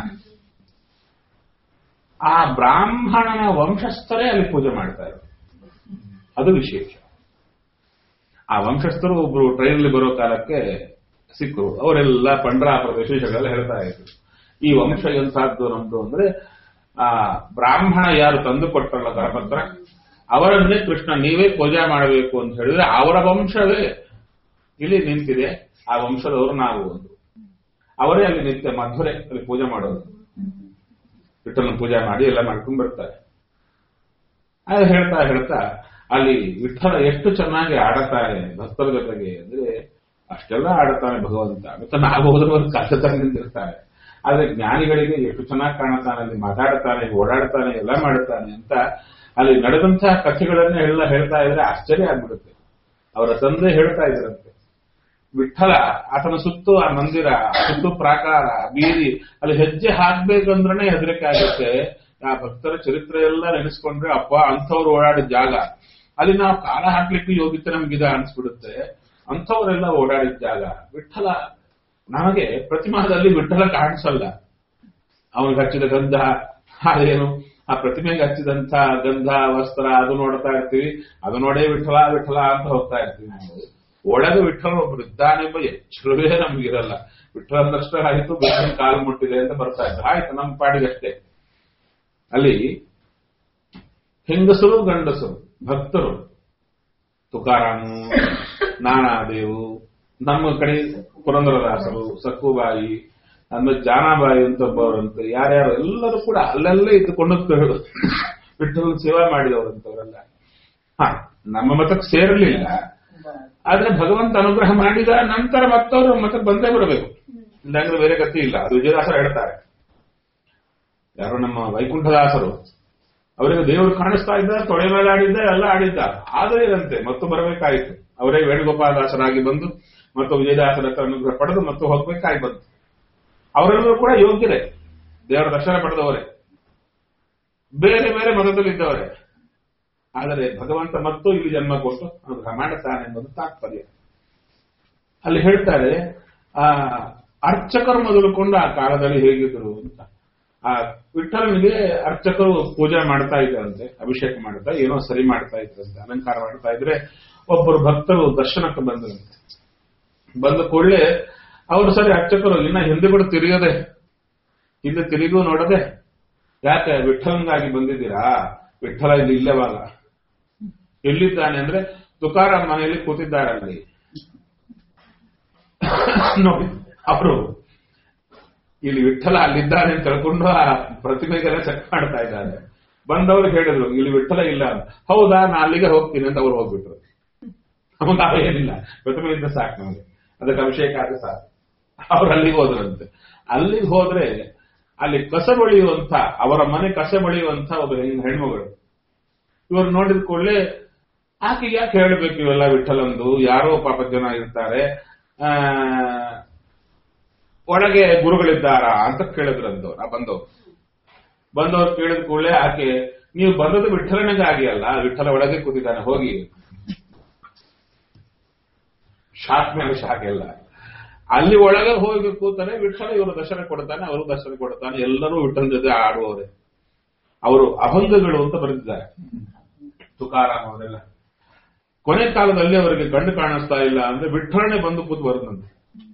ಆ ಬ್ರಾಹ್ಮಣನ ವಂಶಸ್ಥರೇ ಅಲ್ಲಿ ಪೂಜೆ ಮಾಡ್ತಾರೆ. ಅದು ವಿಶೇಷ. ಆ ವಂಶಸ್ಥರು ಒಬ್ರು ಟ್ರೈನಲ್ಲಿ ಬರೋ ಕಾಲಕ್ಕೆ ಸಿಕ್ಕರು. ಅವರೆಲ್ಲ ಪಂಡರಾಪುರ ವಿಶೇಷಗಳೆಲ್ಲ ಹೇಳ್ತಾ ಇದ್ರು. ಈ ವಂಶ ಎಂಥದ್ದು ನಮ್ದು ಅಂದ್ರೆ ಆ ಬ್ರಾಹ್ಮಣ ಯಾರು ತಂದು ಕೊಟ್ಟರಲ್ಲ ಕರಪತ್ರ, ಅವರನ್ನೇ ಕೃಷ್ಣ ನೀವೇ ಪೂಜೆ ಮಾಡಬೇಕು ಅಂತ ಹೇಳಿದ್ರೆ ಅವರ ವಂಶವೇ ಇಲ್ಲಿ ನಿಂತಿದೆ. ಆ ವಂಶದವರು ನಾವು ಒಂದು ಅವರೇ ಅಲ್ಲಿ ನಿತ್ಯ ಮಧುರೆ ಅಲ್ಲಿ ಪೂಜೆ ಮಾಡೋದು. ವಿಠಲನ ಪೂಜೆ ಮಾಡಿ ಎಲ್ಲ ಮಾಡ್ಕೊಂಡು ಬರ್ತಾರೆ. ಅದು ಹೇಳ್ತಾ ಹೇಳ್ತಾ ಅಲ್ಲಿ ವಿಠಲ ಎಷ್ಟು ಚೆನ್ನಾಗಿ ಆಡುತ್ತಾರೆ ಭಕ್ತರ ಜೊತೆಗೆ ಅಂದ್ರೆ ಅಷ್ಟೆಲ್ಲ ಆಡುತ್ತಾನೆ ಭಗವಂತ. ಮತ್ತೆ ನಾವು ಹೋದ್ರೆ ಕಷ್ಟತಾನೆ ನಿಂತಿರ್ತಾರೆ. ಆದ್ರೆ ಜ್ಞಾನಿಗಳಿಗೆ ಎಷ್ಟು ಚೆನ್ನಾಗಿ ಕಾಣುತ್ತಾನೆ, ಅಲ್ಲಿ ಮಾತಾಡುತ್ತಾನೆ, ಓಡಾಡ್ತಾನೆ, ಎಲ್ಲ ಮಾಡುತ್ತಾನೆ ಅಂತ ಅಲ್ಲಿ ನಡೆದಂತಹ ಕಥೆಗಳನ್ನೇ ಎಲ್ಲ ಹೇಳ್ತಾ ಇದ್ರೆ ಆಶ್ಚರ್ಯ ಆಗ್ಬಿಡುತ್ತೆ. ಅವರ ತಂದೆ ಹೇಳ್ತಾ ಇದ್ರಂತೆ, ವಿಠಲ ಆತನ ಸುತ್ತು ಆ ಮಂದಿರ, ಸುತ್ತು ಪ್ರಾಕಾರ, ಬೀದಿ, ಅಲ್ಲಿ ಹೆಜ್ಜೆ ಹಾಕ್ಬೇಕಂದ್ರೆ ಹೆದರಿಕೆ ಆಗುತ್ತೆ. ಆ ಭಕ್ತರ ಚರಿತ್ರೆ ಎಲ್ಲ ನೆನೆಸ್ಕೊಂಡ್ರೆ ಅಪ್ಪ ಅಂಥವ್ರು ಓಡಾಡಿದ ಜಾಗ, ಅಲ್ಲಿ ನಾವು ಕಾಲ ಹಾಕ್ಲಿಕ್ಕೆ ಯೋಗ್ಯತೆ ನಮ್ಗಿದ ಅನ್ಸ್ಬಿಡುತ್ತೆ. ಅಂಥವರೆಲ್ಲ ಓಡಾಡಿದ ಜಾಗ. ವಿಠಲ ನಮಗೆ ಪ್ರತಿಮಾದಲ್ಲಿ ವಿಠಲ ಕಾಣಿಸಲ್ಲ. ಅವನಿಗೆ ಹಚ್ಚಿದ ಗಂಧ, ಅದೇನು ಆ ಪ್ರತಿಮೆಗೆ ಹಚ್ಚಿದಂತ ಗಂಧ, ವಸ್ತ್ರ ಅದು ನೋಡ್ತಾ ಇರ್ತೀವಿ. ಅದು ನೋಡೇ ವಿಠಲ ವಿಠಲ ಅಂತ ಹೋಗ್ತಾ ಇರ್ತೀವಿ. ನಾವು ಒಳಗೆ ವಿಠಲ ಒಬ್ರು ಇದ್ದಾನೆಂಬ ಎಚ್ಚರವೇ ನಮ್ಗಿರಲ್ಲ. ವಿಠಲನಷ್ಟೇ ಆಯ್ತು, ಬೆಟ್ಟಿನ ಕಾಲು ಮುಟ್ಟಿದೆ ಅಂತ ಬರ್ತಾ ಇದ್ದ ಆಯ್ತು ನಮ್ಮ ಪಾಡಿಗಷ್ಟೇ. ಅಲ್ಲಿ ಹೆಂಗಸರು ಗಂಡಸರು ಭಕ್ತರು ತುಕಾರಾಮು, ನಾನಾದೇವು, ನಮ್ಮ ಕಡೆ ಪುರಂದರದಾಸರು, ಸಕ್ಕುಬಾಯಿ, ಆಮೇಲೆ ಜಾನಾಬಾಯಿ ಅಂತ ಒಬ್ಬವರಂತೆ, ಯಾರ್ಯಾರು ಎಲ್ಲರೂ ಕೂಡ ಅಲ್ಲೆಲ್ಲೇ ಇದ್ದುಕೊಂಡು ವಿಠ್ಠಲ ಸೇವಾ ಮಾಡಿದವರಂತವರೆಲ್ಲ. ಹಾ, ನಮ್ಮ ಮತಕ್ಕೆ ಸೇರಲಿಲ್ಲ, ಆದ್ರೆ ಭಗವಂತ ಅನುಗ್ರಹ ಮಾಡಿದ ನಂತರ ಮತ್ತವರು ಮತಕ್ಕೆ ಬಂದೇ ಬರಬೇಕು, ಇಲ್ಲಾಂದ್ರೆ ಬೇರೆ ಗತಿ ಇಲ್ಲ. ಅದು ವಿಜಯದಾಸರು ಹೇಳ್ತಾರೆ. ಯಾರು ನಮ್ಮ ವೈಕುಂಠದಾಸರು, ಅವರಿಗೆ ದೇವರು ಕಾಣಿಸ್ತಾ ಇದ್ದ, ತೊಡೆ ಮೇಲೆ ಆಡಿದ್ದ, ಎಲ್ಲ ಆಡಿದ್ದ, ಆದರೆ ಇರಂತೆ ಮತ್ತು ಬರಬೇಕಾಯಿತು. ಅವರೇ ವೇಣುಗೋಪಾಲದಾಸರಾಗಿ ಬಂದು ಮತ್ತು ವಿಜಯದಾಸರ ಅನುಗ್ರಹ ಪಡೆದು ಮತ್ತು ಹೋಗ್ಬೇಕಾಗಿ ಬಂತು. ಅವರೆಲ್ಲರೂ ಕೂಡ ಯೋಗ್ಯರೇ, ದೇವರ ದರ್ಶನ ಪಡೆದವರೇ, ಬೇರೆ ಬೇರೆ ಮತದಲ್ಲಿದ್ದವರೇ. ಆದರೆ ಭಗವಂತ ಮತ್ತು ಇಲ್ಲಿ ಜನ್ಮ ಕೊಟ್ಟು ಅನುಗ್ರಹ ಮಾಡುತ್ತಾನೆ ಎಂಬುದು ತಾತ್ಪರ್ಯ. ಅಲ್ಲಿ ಹೇಳ್ತಾರೆ, ಆ ಅರ್ಚಕರು ಮೊದಲುಕೊಂಡು ಆ ಕಾಲದಲ್ಲಿ ಹೇಗಿದ್ರು ಅಂತ. ಆ ವಿಠ್ಠಲನಿಗೆ ಅರ್ಚಕರು ಪೂಜೆ ಮಾಡ್ತಾ ಇದ್ರಂತೆ, ಅಭಿಷೇಕ ಮಾಡ್ತಾ ಏನೋ ಸರಿ ಮಾಡ್ತಾ ಇದ್ರಂತೆ, ಅಲಂಕಾರ ಮಾಡ್ತಾ ಇದ್ರೆ ಒಬ್ಬರು ಭಕ್ತರು ದರ್ಶನಕ್ಕೆ ಬಂದ್ರಂತೆ. ಬಂದ ಕೂಡಲೇ ಅವರು ಸರಿ ಅರ್ಚಕರು ಇನ್ನ ಹಿಂದೆ ಕೂಡ ತಿರುಗದೆ, ಹಿಂದೆ ತಿರುಗೂ ನೋಡದೆ, ಯಾಕೆ ವಿಠ್ಠಲನಿಗಾಗಿ ಬಂದಿದ್ದೀರಾ? ವಿಠ್ಠಲ ಇಲ್ಲಿ ಇಲ್ಲವಾಗ ಎಲ್ಲಿದ್ದಾನೆ ಅಂದ್ರೆ ತುಕಾರಾಮ್ ಮನೆಯಲ್ಲಿ ಕೂತಿದ್ದಾರೆ ಅಲ್ಲಿ ನೋಡಿ. ಅವರು ಇಲ್ಲಿ ವಿಠ್ಠಲ ಅಲ್ಲಿದ್ದಾನೆ ಅಂತ ತಿಳ್ಕೊಂಡು ಆ ಪ್ರತಿಮೆಗೆಲ್ಲ ಚೆಕ್ ಮಾಡ್ತಾ ಇದ್ದಾರೆ. ಬಂದವರು ಹೇಳಿದ್ರು ಇಲ್ಲಿ ವಿಠ್ಠಲ ಇಲ್ಲ ಅಂತ. ಹೌದಾ, ನಾ ಅಲ್ಲಿಗೆ ಹೋಗ್ತೀನಿ ಅಂತ ಅವ್ರು ಹೋಗ್ಬಿಟ್ರು. ನಮಗೆ ಅವೇನಿಲ್ಲ, ಪ್ರತಿಮೆಯಿಂದ ಸಾಕು ನಮಗೆ, ಅದಕ್ಕೆ ಅಭಿಷೇಕ ಆದ್ರೆ ಸಾಕು. ಅವ್ರು ಅಲ್ಲಿಗೆ ಹೋದ್ರಂತೆ. ಅಲ್ಲಿಗೆ ಹೋದ್ರೆ ಅಲ್ಲಿ ಕಸ ಬಳಿಯುವಂತ, ಅವರ ಮನೆ ಕಸ ಬಳಿಯುವಂತ ಒಬ್ಬ ಹೆಣ್ಮಗಳು. ಇವರು ನೋಡಿದ ಕೂಡಲೇ ಆಕೆ ಯಾಕೆ ಹೇಳ್ಬೇಕು ಇವೆಲ್ಲ ವಿಠ್ಠಲಂದು, ಯಾರೋ ಪಾಪ ಜನ ಇರ್ತಾರೆ, ಆ ಒಳಗೆ ಗುರುಗಳಿದ್ದಾರಾ ಅಂತ ಕೇಳಿದ್ರಂದು. ನಾ ಬಂದವ್ರು ಬಂದವ್ರು ಕೇಳಿದ ಕೂಡಲೇ ಆಕೆ, ನೀವು ಬಂದದ್ದು ವಿಠ್ಠಲನಿಗಾಗಿ ಅಲ್ಲ, ವಿಠ್ಠಲ ಒಳಗೆ ಕೂತಿದ್ದಾನೆ, ಹೋಗಿ. ಶಾಕ್ ಮೇಲೆ ಶಾಕ್ ಎಲ್ಲ. ಅಲ್ಲಿ ಒಳಗೆ ಹೋಗಿ ಕೂತಾನೆ ವಿಠ್ಠಲ, ಇವರು ದರ್ಶನ ಕೊಡ್ತಾನೆ, ಅವರು ದರ್ಶನ ಕೊಡ್ತಾನೆ, ಎಲ್ಲರೂ ವಿಠ್ಠಲ ಜೊತೆ ಆಡುವವರೇ. ಅವರು ಅಭಂಗಗಳು ಅಂತ ಬರೆದಿದ್ದಾರೆ ತುಕಾರಾಮ್ ಅವರೆಲ್ಲ. ಕೊನೆ ಕಾಲದಲ್ಲಿ ಅವರಿಗೆ ಗಂಡು ಕಾಣಿಸ್ತಾ ಇಲ್ಲ ಅಂದ್ರೆ ವಿಠ್ಠಲನೇ ಬಂದು ಕೂತು ಬರೆದಂತೆ.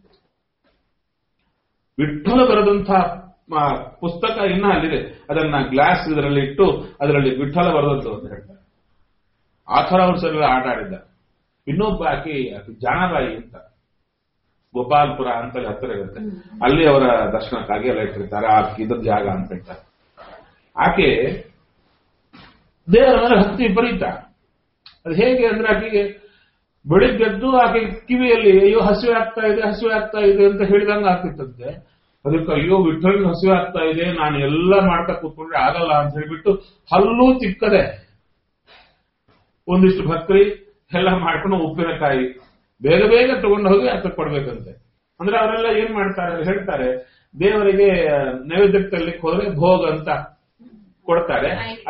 ವಿಠ್ಠಲ ಬರೆದಂತಹ ಪುಸ್ತಕ ಇನ್ನ ಅಲ್ಲಿದೆ, ಅದನ್ನ ಗ್ಲಾಸ್ ಇದರಲ್ಲಿ ಇಟ್ಟು ಅದರಲ್ಲಿ ವಿಠ್ಠಲ ಬರೆದದ್ದು ಅಂತ ಹೇಳ್ತಾರೆ. ಆ ಥರ ಅವ್ರು ಸರಿ ಆಟ ಆಡಿದ್ದ. ಇನ್ನೊಬ್ಬ ಆಕೆ ಜಾನಾಬಾಯಿ ಅಂತ, ಗೋಪಾಲ್ಪುರ ಅಂತ ಹತ್ತಿರ ಇರುತ್ತೆ, ಅಲ್ಲಿ ಅವರ ದರ್ಶನಕ್ಕಾಗಿ ಎಲ್ಲ ಇಟ್ಟಿರ್ತಾರೆ. ಆಕೆ ಇದ್ರ ಜಾಗ ಅಂತ ಹೇಳ್ತಾರೆ. ಆಕೆ ದೇವರ ಮೇಲೆ ಭಕ್ತಿ ವಿಪರೀತ. ಅದು ಹೇಗೆ ಅಂದ್ರೆ ಆಕೆಗೆ ಬೆಳಿಗ್ಗೆದ್ದು ಆಕೆ ಕಿವಿಯಲ್ಲಿ ಅಯ್ಯೋ ಹಸಿವೆ ಆಗ್ತಾ ಇದೆ ಹಸಿವೆ ಆಗ್ತಾ ಇದೆ ಅಂತ ಹೇಳಿದಂಗ ಆಗ್ತಿತ್ತಂತೆ. ಅದಕ್ಕೆ ಅಯ್ಯೋ ವಿಠ್ಠಲನಿಗೆ ಹಸಿವೆ ಆಗ್ತಾ ಇದೆ, ನಾನು ಎಲ್ಲ ಮಾಡ್ತಾ ಕೂತ್ಕೊಂಡ್ರೆ ಆಗಲ್ಲ ಅಂತ ಹೇಳ್ಬಿಟ್ಟು ಹಲ್ಲೂ ತಿಕ್ಕದೆ ಒಂದಿಷ್ಟು ಭಕ್ರಿ ಎಲ್ಲ ಮಾಡ್ಕೊಂಡು ಉಪ್ಪಿನಕಾಯಿ ಬೇಗ ಬೇಗ ತಗೊಂಡು ಹೋಗಿ ಅದಕ್ಕೆ ಕೊಡ್ಬೇಕಂತೆ. ಅಂದ್ರೆ ಅವರೆಲ್ಲ ಏನ್ ಮಾಡ್ತಾರೆ ಹೇಳ್ತಾರೆ, ದೇವರಿಗೆ ನೈವೇದ್ಯಕ್ಕೆ ತರ್ಲಿಕ್ಕೆ ಹೋದ್ರೆ ಭೋಗ ಅಂತ ಕೊಡ್ತಾರೆ.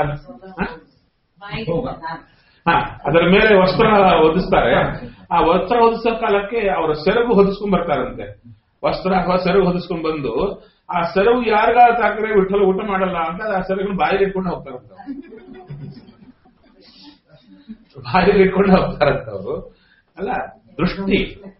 ಹಾ, ಅದರ ಮೇಲೆ ವಸ್ತ್ರ ಹೊದಿಸ್ತಾರೆ. ಆ ವಸ್ತ್ರ ಹೊದಿಸೋ ಕಾಲಕ್ಕೆ ಅವರ ಸೆರಗು ಹೊದಿಸ್ಕೊಂಡ್ ಬರ್ತಾರಂತೆ. ವಸ್ತ್ರ ಅಥವಾ ಸೆರಗು ಹೊದಿಸ್ಕೊಂಡ್ ಬಂದು ಆ ಸೆರಗು ಯಾರಿಗಾರ ತಾಕರೆ ವಿಠ್ಠಲ ಊಟ ಮಾಡಲ್ಲ ಅಂತ ಆ ಸೆರಗನ್ನು ಬಾಯಿಗೆ ಇಟ್ಕೊಂಡು ಹೋಗ್ತಾರಂತ. ಬಾಯಿಗೆ ಇಟ್ಕೊಂಡು ಹೋಗ್ತಾರಂತ ಅವರು. ಅಲ್ಲ, ದೃಷ್ಟಿ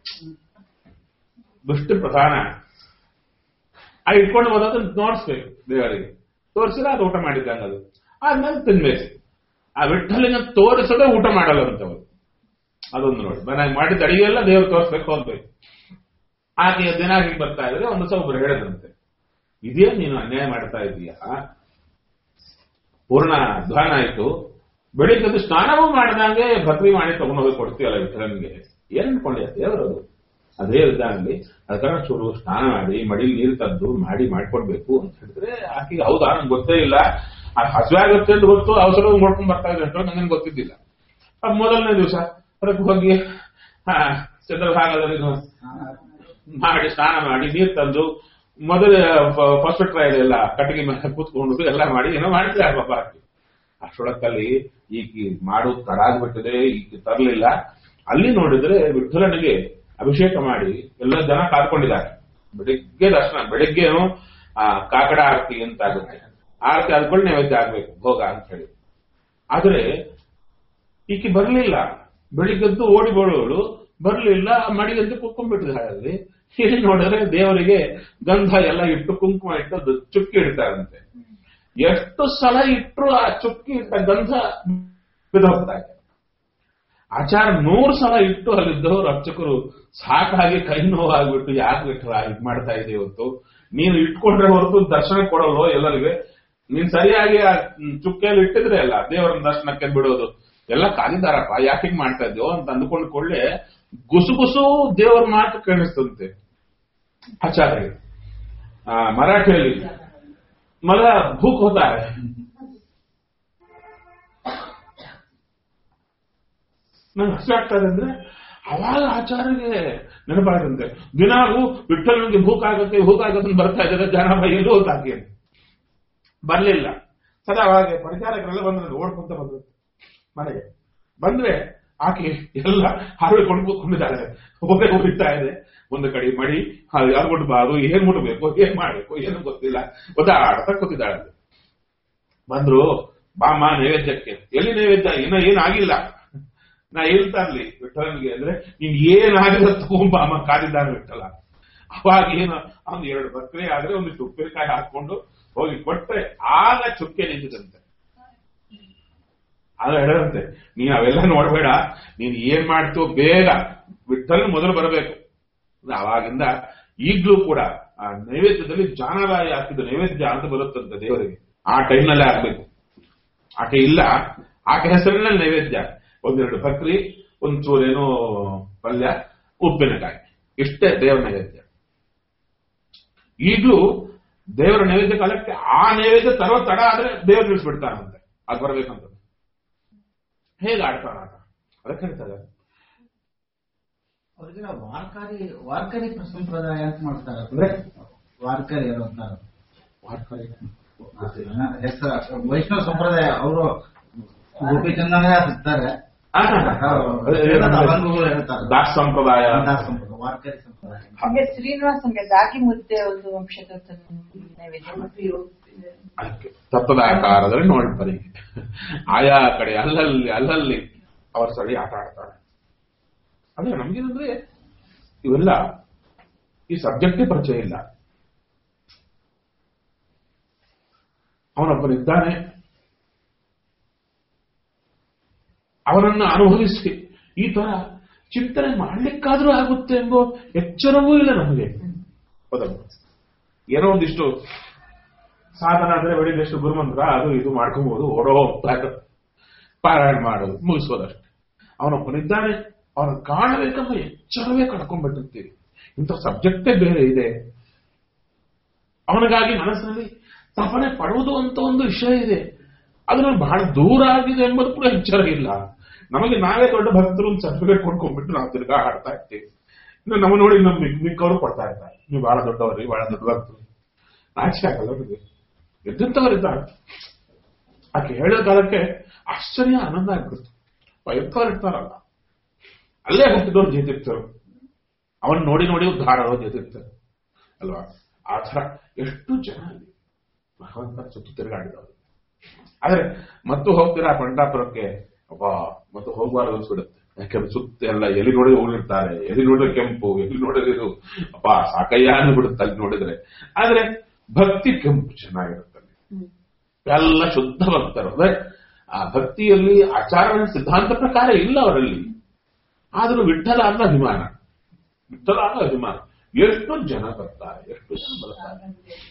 ದೃಷ್ಟಿ ಪ್ರಧಾನ. ಆ ಇಟ್ಕೊಂಡು ಬರೋದನ್ನ ನೋಡಿಸ್ಬೇಕು ದೇವರಿಗೆ, ತೋರಿಸಿದ್ರೆ ಅದು ಊಟ ಮಾಡಿದ್ದಂಗ. ಅದು ಆದ್ಮೇಲೆ ತಿನ್ಬೇಕು. ಆ ವಿಠ್ಠಲಿನ ತೋರಿಸದೆ ಊಟ ಮಾಡಲ್ಲ ಅಂತವರು. ಅದೊಂದು ನೋಡಿ, ಮನೆಯಾಗ ಮಾಡಿದ ಅಡಿಗೆಲ್ಲ ದೇವ್ರು ತೋರಿಸ್ಬೇಕು ಹೋಗ್ಬೇಕು. ಆಕೆ ದಿನ ಹೀಗೆ ಬರ್ತಾ ಇದ್ರೆ ಒಂದು ದಿವಸ ಒಬ್ರು ಹೇಳಿದ್ರಂತೆ, ಇದೇ ನೀನು ಅನ್ಯಾಯ ಮಾಡ್ತಾ ಇದೀಯಾ, ಪೂರ್ಣ ಧ್ವಾನ ಆಯ್ತು, ಬೆಳಿಗ್ಗೆ ಸ್ನಾನವೂ ಮಾಡಿದಂಗೆ ಭಕ್ತಿ ಮಾಡಿ ತಗೊಂಡು ಹೋಗಿ ಕೊಡ್ತೀವಲ್ಲ ವಿಠ್ಠಲನಿಗೆ, ಏನ್ ಅನ್ಕೊಂಡೆ ದೇವರು ಅದೇ ವಿಧಾನದಲ್ಲಿ ಅದರ ಚೂರು ಸ್ನಾನ ಮಾಡಿ ಮಡಿಲಿ ನೀರು ತಂದು ಮಾಡಿ ಮಾಡ್ಕೊಡ್ಬೇಕು ಅಂತ ಹೇಳಿದ್ರೆ ಆಕೆಗೆ ಹೌದಾ ನಂಗೆ ಗೊತ್ತೇ ಇಲ್ಲ, ಹಸಿವೆ ಆಗುತ್ತೆ ಅಂತ ಗೊತ್ತು, ಅವಸರ ನೋಡ್ಕೊಂಡ್ ಬರ್ತಾ ಇದ್ರೆ ಅಂತ ನನಗೆ ಗೊತ್ತಿದ್ದಿಲ್ಲ. ಮೊದಲನೇ ದಿವಸ ಅದಕ್ಕೆ ಹೋಗಿ ಹಾ ಚಂದ್ರಭಾಗದಲ್ಲಿ ಮಾಡಿ ಸ್ನಾನ ಮಾಡಿ ನೀರು ತಂದು ಮೊದಲ ಫಸ್ಟ್ ಟ್ರೈಲ್ ಎಲ್ಲ ಕಟ್ಟಿಗೆ ಮೇಲೆ ಕೂತ್ಕೊಂಡು ಎಲ್ಲ ಮಾಡಿ ಏನೋ ಮಾಡ್ತಿದ್ದಾರೆ ಪಾಪ. ಅಷ್ಟೊಳಕ್ಕಲ್ಲಿ ಈಗ ಮಾಡೋದು ತಡ ಆಗ್ಬಿಟ್ಟಿದೆ, ಈಗ ತರಲಿಲ್ಲ. ಅಲ್ಲಿ ನೋಡಿದ್ರೆ ವಿಠ್ಠಲನಿಗೆ ಅಭಿಷೇಕ ಮಾಡಿ ಎಲ್ಲ ಜನ ಕಾದ್ಕೊಂಡಿದ್ದಾರೆ. ಬೆಳಿಗ್ಗೆ ದರ್ಶನ, ಬೆಳಿಗ್ಗೆನು ಆ ಕಾಕಡ ಆರತಿ ಅಂತ ಆಗುತ್ತೆ, ಆರತಿ ಆದ್ಕೊಂಡು ನೈವೇದ್ಯ ಆಗ್ಬೇಕು ಭೋಗ ಅಂತ ಹೇಳಿ. ಆದ್ರೆ ಈಕೆ ಬರ್ಲಿಲ್ಲ, ಬೆಳಿಗ್ಗೆದ್ದು ಓಡಿ ಬರೋಳು ಬರ್ಲಿಲ್ಲ, ಮಡಿಗಂತ ಕುತ್ಕೊಂಡ್ಬಿಟ್ಟಿದ್ದಾರೆ. ಅಲ್ಲಿ ಇಲ್ಲಿ ನೋಡಿದ್ರೆ ದೇವರಿಗೆ ಗಂಧ ಎಲ್ಲ ಇಟ್ಟು ಕುಂಕುಮ ಇಟ್ಟು ಚುಕ್ಕಿ ಇಡ್ತಾರಂತೆ. ಎಷ್ಟು ಸಲ ಇಟ್ಟರು ಆ ಚುಕ್ಕಿ ಇಟ್ಟ ಗಂಧ ಬಿದ್ದು ಹೋಗ್ತಾ ಇದೆ. ಆಚಾರ ನೂರು ಸಲ ಇಟ್ಟು ಅಲ್ಲಿದ್ದವರು ಅರ್ಚಕರು ಸಾಕಾಗಿ ಕೈ ನೋವಾಗ್ಬಿಟ್ಟು ಯಾಕೆ ಬಿಟ್ಟು ಇದು ಮಾಡ್ತಾ ಇದೆ ಇವತ್ತು, ನೀನು ಇಟ್ಕೊಂಡ್ರೆ ಹೊರತು ದರ್ಶನ ಕೊಡಲ್ವೋ ಎಲ್ಲರಿಗೆ, ನೀನ್ ಸರಿಯಾಗಿ ಆ ಚುಕ್ಕೆಯಲ್ಲಿ ಇಟ್ಟಿದ್ರೆ ಅಲ್ಲ ದೇವರ ದರ್ಶನಕ್ಕೆ ಬಿಡೋದು, ಎಲ್ಲ ಕಾಲಿದಾರಪ್ಪ ಯಾಕೆ ಹಿಂಗ್ ಮಾಡ್ತಾ ಇದ್ದೇವೋ ಅಂತ ಅಂದ್ಕೊಂಡು ಕೊಳ್ಳೆ ಗುಸು ಗುಸು ದೇವರ ಮಾತು ಕೇಳಿಸ್ತಂತೆ ಆಚಾರ್ಯ. ಆ ಮರಾಠಿಯಲ್ಲಿ ಮಗ ಭೂಕ್ ಹೋತಾರೆ, ನಂಗೆ ಹಸಿ ಆಗ್ತದೆ ಅಂದ್ರೆ ಅವಾಗ ಆಚಾರ್ಯಗೆ ನೆನಪಾಗಂತೆ, ದಿನಾಗೂ ವಿಠಲನಿಗೆ ಭೂಕ್ ಆಗತ್ತೆ ಭೂಕ್ ಆಗತ್ತೆ ಬರ್ತಾ ಇದ್ದಾರೆ, ಜನ ಎಲ್ಲೂ ಹೋಗ್ತಾಕೆ ಬರ್ಲಿಲ್ಲ. ಸದಾ ಅವಾಗ ಪರಿಚಾರಕರೆಲ್ಲ ಬಂದ್ರೆ ಓಡ್ಕೊಂತ ಬಂದ್ರೆ ಮನೆಗೆ ಬಂದ್ರೆ ಆಕೆ ಎಲ್ಲ ಹಾರುವೆ ಕೊಂಡು ಕೂತ್ಕೊಂಡಿದ್ದಾಳೆ, ಹೊಗೆ ಉರಿತಾ ಇದೆ, ಒಂದು ಕಡೆ ಮಡಿ ಯಾರು ಮುಟ್ಬಾರ್ದು, ಏನ್ ಮುಟ್ಬೇಕು ಏನ್ ಮಾಡ್ಬೇಕು ಏನು ಗೊತ್ತಿಲ್ಲ, ಒದ್ದಾಡ್ತಾ ಕೂತಿದ್ದಾಳೆ. ಬಂದ್ರು, ಬಾಮ ನೈವೇದ್ಯಕ್ಕೆ. ಎಲ್ಲಿ ನೈವೇದ್ಯ? ಇನ್ನ ಏನಾಗಿಲ್ಲ, ನಾ ಹೇಳ್ತಾ ಇರ್ಲಿ ವಿಠಲನಿಗೆ ಅಂದ್ರೆ ನೀನ್ ಏನಾಗಿಲ್ಲ ತಗೊಂಬಾಮ ಕಾದಿದ್ದಾನೆ ವಿಠಲ. ಅವಾಗ ಏನು ಅವ್ನು ಎರಡು ಬಕ್ರೆ ಆದ್ರೆ ಒಂದು ಉಪ್ಪಿನಕಾಯಿ ಹಾಕೊಂಡು ಹೋಗಿ ಕೊಟ್ರೆ ಆಗ ಚುಕ್ಕೆ ನಿಂತಿದಂತೆ. ಆಗ ಹೇಳದಂತೆ, ನೀನ್ ಅವೆಲ್ಲ ನೋಡ್ಬೇಡ, ನೀನ್ ಏನ್ ಮಾಡ್ತೀವೋ ಬೇಗ ವಿಠಲ್ ಮೊದಲು ಬರಬೇಕು. ಅವಾಗಿಂದ ಈಗ್ಲೂ ಕೂಡ ಆ ನೈವೇದ್ಯದಲ್ಲಿ ಜಾನರಾಯಿ ಹಾಕಿದ ನೈವೇದ್ಯ ಅಂತ ಬರುತ್ತಂತೆ ದೇವರಿಗೆ, ಆ ಟೈಮ್ನಲ್ಲೇ ಹಾಕ್ಬೇಕು. ಆಕೆ ಇಲ್ಲ, ಆಕೆ ಹೆಸರಿನಲ್ಲಿ ನೈವೇದ್ಯ ಒಂದೆರಡು ಬಕ್ರಿ, ಒಂದ್ ಚೂರೇನೋ ಪಲ್ಯ, ಉಪ್ಪಿನಕಾಯಿ, ಇಷ್ಟೇ ದೇವರ ನೈವೇದ್ಯ. ಈಗಲೂ ದೇವರ ನೈವೇದ್ಯ ಕಾಲಕ್ಕೆ ಆ ನೈವೇದ್ಯ ತರೋ ತಡ ಆದ್ರೆ ದೇವರು ನಿಲ್ಲಿಸ್ಬಿಡ್ತಾರಂತೆ, ಅದು ಬರ್ಬೇಕಂತ. ಹೇಗೆ ಆಡ್ತಾರ ಆಟ ಅದಕ್ಕೆ ಹೇಳ್ತಾರೆ. ಅವ್ರಿಗೆಲ್ಲ ವಾರ್ಕಾರಿ ವಾರ್ಕರಿ ಸಂಪ್ರದಾಯ ಅಂತ ಮಾಡ್ತಾರೆ, ಅಂದ್ರೆ ವಾರ್ಕರಿ ಅಂತಾರೆ. ವಾರ್ಕರಿ ಹೆಸರು ವೈಷ್ಣವ ಸಂಪ್ರದಾಯ, ಅವರು ಗೋಪಿಚಂದನ ಸಿಗ್ತಾರೆ, ದಾಸ್ ಸಂಪ್ರದಾಯ, ವಾರ್ಕರಿ ಸಂಪ್ರದಾಯ. ಹಂಗೆ ಶ್ರೀನಿವಾಸಂಗೆ ದಾಗಿ ಮುದ್ದೆ ಒಂದು ವಂಶದ ನೈವೇದ್ಯ ತತ್ವದ ಆಕಾರದಲ್ಲಿ ನೋಡ್ತಾರೆ. ಆಯಾ ಕಡೆ ಅಲ್ಲಲ್ಲಿ ಅಲ್ಲಲ್ಲಿ ಅವರ ಸರಿ ಆಟ ಆಡ್ತಾರೆ. ಅದೇ ನಮ್ಗೇನಂದ್ರೆ ಇವೆಲ್ಲ ಈ ಸಬ್ಜೆಕ್ಟೇ ಪರಿಚಯ ಇಲ್ಲ. ಅವನೊಬ್ಬನಿದ್ದಾನೆ, ಅವನನ್ನು ಅನುಭವಿಸಿ ಈ ತರ ಚಿಂತನೆ ಮಾಡ್ಲಿಕ್ಕಾದ್ರೂ ಆಗುತ್ತೆ ಎಂಬ ಎಚ್ಚರವೂ ಇಲ್ಲ ನಮಗೆ. ಹೌದಲ್ಲ, ಏನೋ ಒಂದಿಷ್ಟು ಸಾಧನ ಅಂದ್ರೆ ಬೆಳಿಗ್ಗೆಷ್ಟು ಗುರುಮಂತ್ರ ಅದು ಇದು ಮಾಡ್ಕೊಬಹುದು, ಓಡೋ ಹೋಗ್ತಾರೆ, ಪಾರಾಯಣ ಮಾಡೋದು ಮುಗಿಸೋದಷ್ಟೇ. ಅವನೊಬ್ಬನಿದ್ದಾನೆ, ಅವನ ಕಾಣಬೇಕಂದ್ರೆ ಎಚ್ಚರವೇ ಕಳ್ಕೊಂಡ್ಬಿಟ್ಟಿರ್ತೀವಿ. ಇಂಥ ಸಬ್ಜೆಕ್ಟೇ ಬೇರೆ ಇದೆ. ಅವನಿಗಾಗಿ ಮನಸ್ಸಿನಲ್ಲಿ ತಪನೆ ಪಡುವುದು ಅಂತ ಒಂದು ವಿಷಯ ಇದೆ, ಅದು ಬಹಳ ದೂರ ಆಗಿದೆ ಎಂಬುದು ಕೂಡ ಎಚ್ಚರ ಇಲ್ಲ. ನಮಗೆ ನಾವೇ ದೊಡ್ಡ ಭಕ್ತರು ಒಂದು ಸರ್ಟಿಫಿಕೇಟ್ ಕೊಡ್ಕೊಂಡ್ಬಿಟ್ಟು ನಾವು ತಿರ್ಗಾ ಆಡ್ತಾ ಇರ್ತೀವಿ. ಇನ್ನು ನಮ್ಮ ನೋಡಿ ನಮ್ ಮಿಕ್ಕವರು ಕೊಡ್ತಾ ಇರ್ತಾರೆ, ನೀವು ಬಹಳ ದೊಡ್ಡವರಿ, ಬಹಳ ದೊಡ್ಡ ಭಕ್ತರು. ನಾಚಿಕೆ ಆಗಲ್ಲ ಅವ್ರಿಗೆ, ಎದ್ದಂತವರಿದ್ದಾರೆ. ಆಕೆ ಹೇಳೋ ಕಾಲಕ್ಕೆ ಆಶ್ಚರ್ಯ ಆನಂದ ಆಗ್ಬಿಡ್ತು. ಎತ್ತವರು ಇರ್ತಾರಲ್ಲ, ಅಲ್ಲೇ ಹುಟ್ಟಿದವ್ರು ಜೇತಿರ್ತಾರೆ, ಅವನ್ ನೋಡಿ ನೋಡಿ ಉದ್ಧಾರವರು ಜೇತಿರ್ತಾರೆ ಅಲ್ವಾ. ಆ ಥರ ಎಷ್ಟು ಜನ ಅಲ್ಲಿ ಭಗವಂತ ಸುತ್ತು ತಿರುಗಾಡಿದವರು. ಆದ್ರೆ ಮತ್ತು ಹೋಗ್ತೀರಾ ಪಂಡಾಪುರಕ್ಕೆ, ಅಬ್ಬಾ ಮತ್ತು ಹೋಗ್ಬಾರ್ದು ಅನ್ಸ್ಬಿಡುತ್ತೆ. ಯಾಕೆಂದ್ರೆ ಸುತ್ತ ಎಲ್ಲ ಎಲ್ಲಿ ನೋಡಿದ್ರೆ ಹೋಗಿರ್ತಾರೆ, ಎಲ್ಲಿ ನೋಡಿದ್ರೆ ಕೆಂಪು, ಎಲ್ಲಿ ನೋಡಿದ್ರೆ ಇದು ಅಪ್ಪ ಸಾಕಯ್ಯ ಅಂದ್ಬಿಡುತ್ತೆ ಅಲ್ಲಿ ನೋಡಿದ್ರೆ. ಆದ್ರೆ ಭಕ್ತಿ ಕೆಂಪು ಚೆನ್ನಾಗಿರುತ್ತೆ, ಎಲ್ಲ ಶುದ್ಧ ಭಕ್ತರು. ಅಂದ್ರೆ ಆ ಭಕ್ತಿಯಲ್ಲಿ ಆಚಾರ ಸಿದ್ಧಾಂತ ಪ್ರಕಾರ ಇಲ್ಲ ಅವರಲ್ಲಿ, ಆದ್ರೂ ವಿಠಲ ಅಂದ್ರೆ ಅಭಿಮಾನ, ವಿಠಲ ಅಂದ್ರೆ ಅಭಿಮಾನ. ಎಷ್ಟು ಜನ ಬರ್ತಾರೆ, ಎಷ್ಟು ಜನ ಬರ್ತಾರೆ.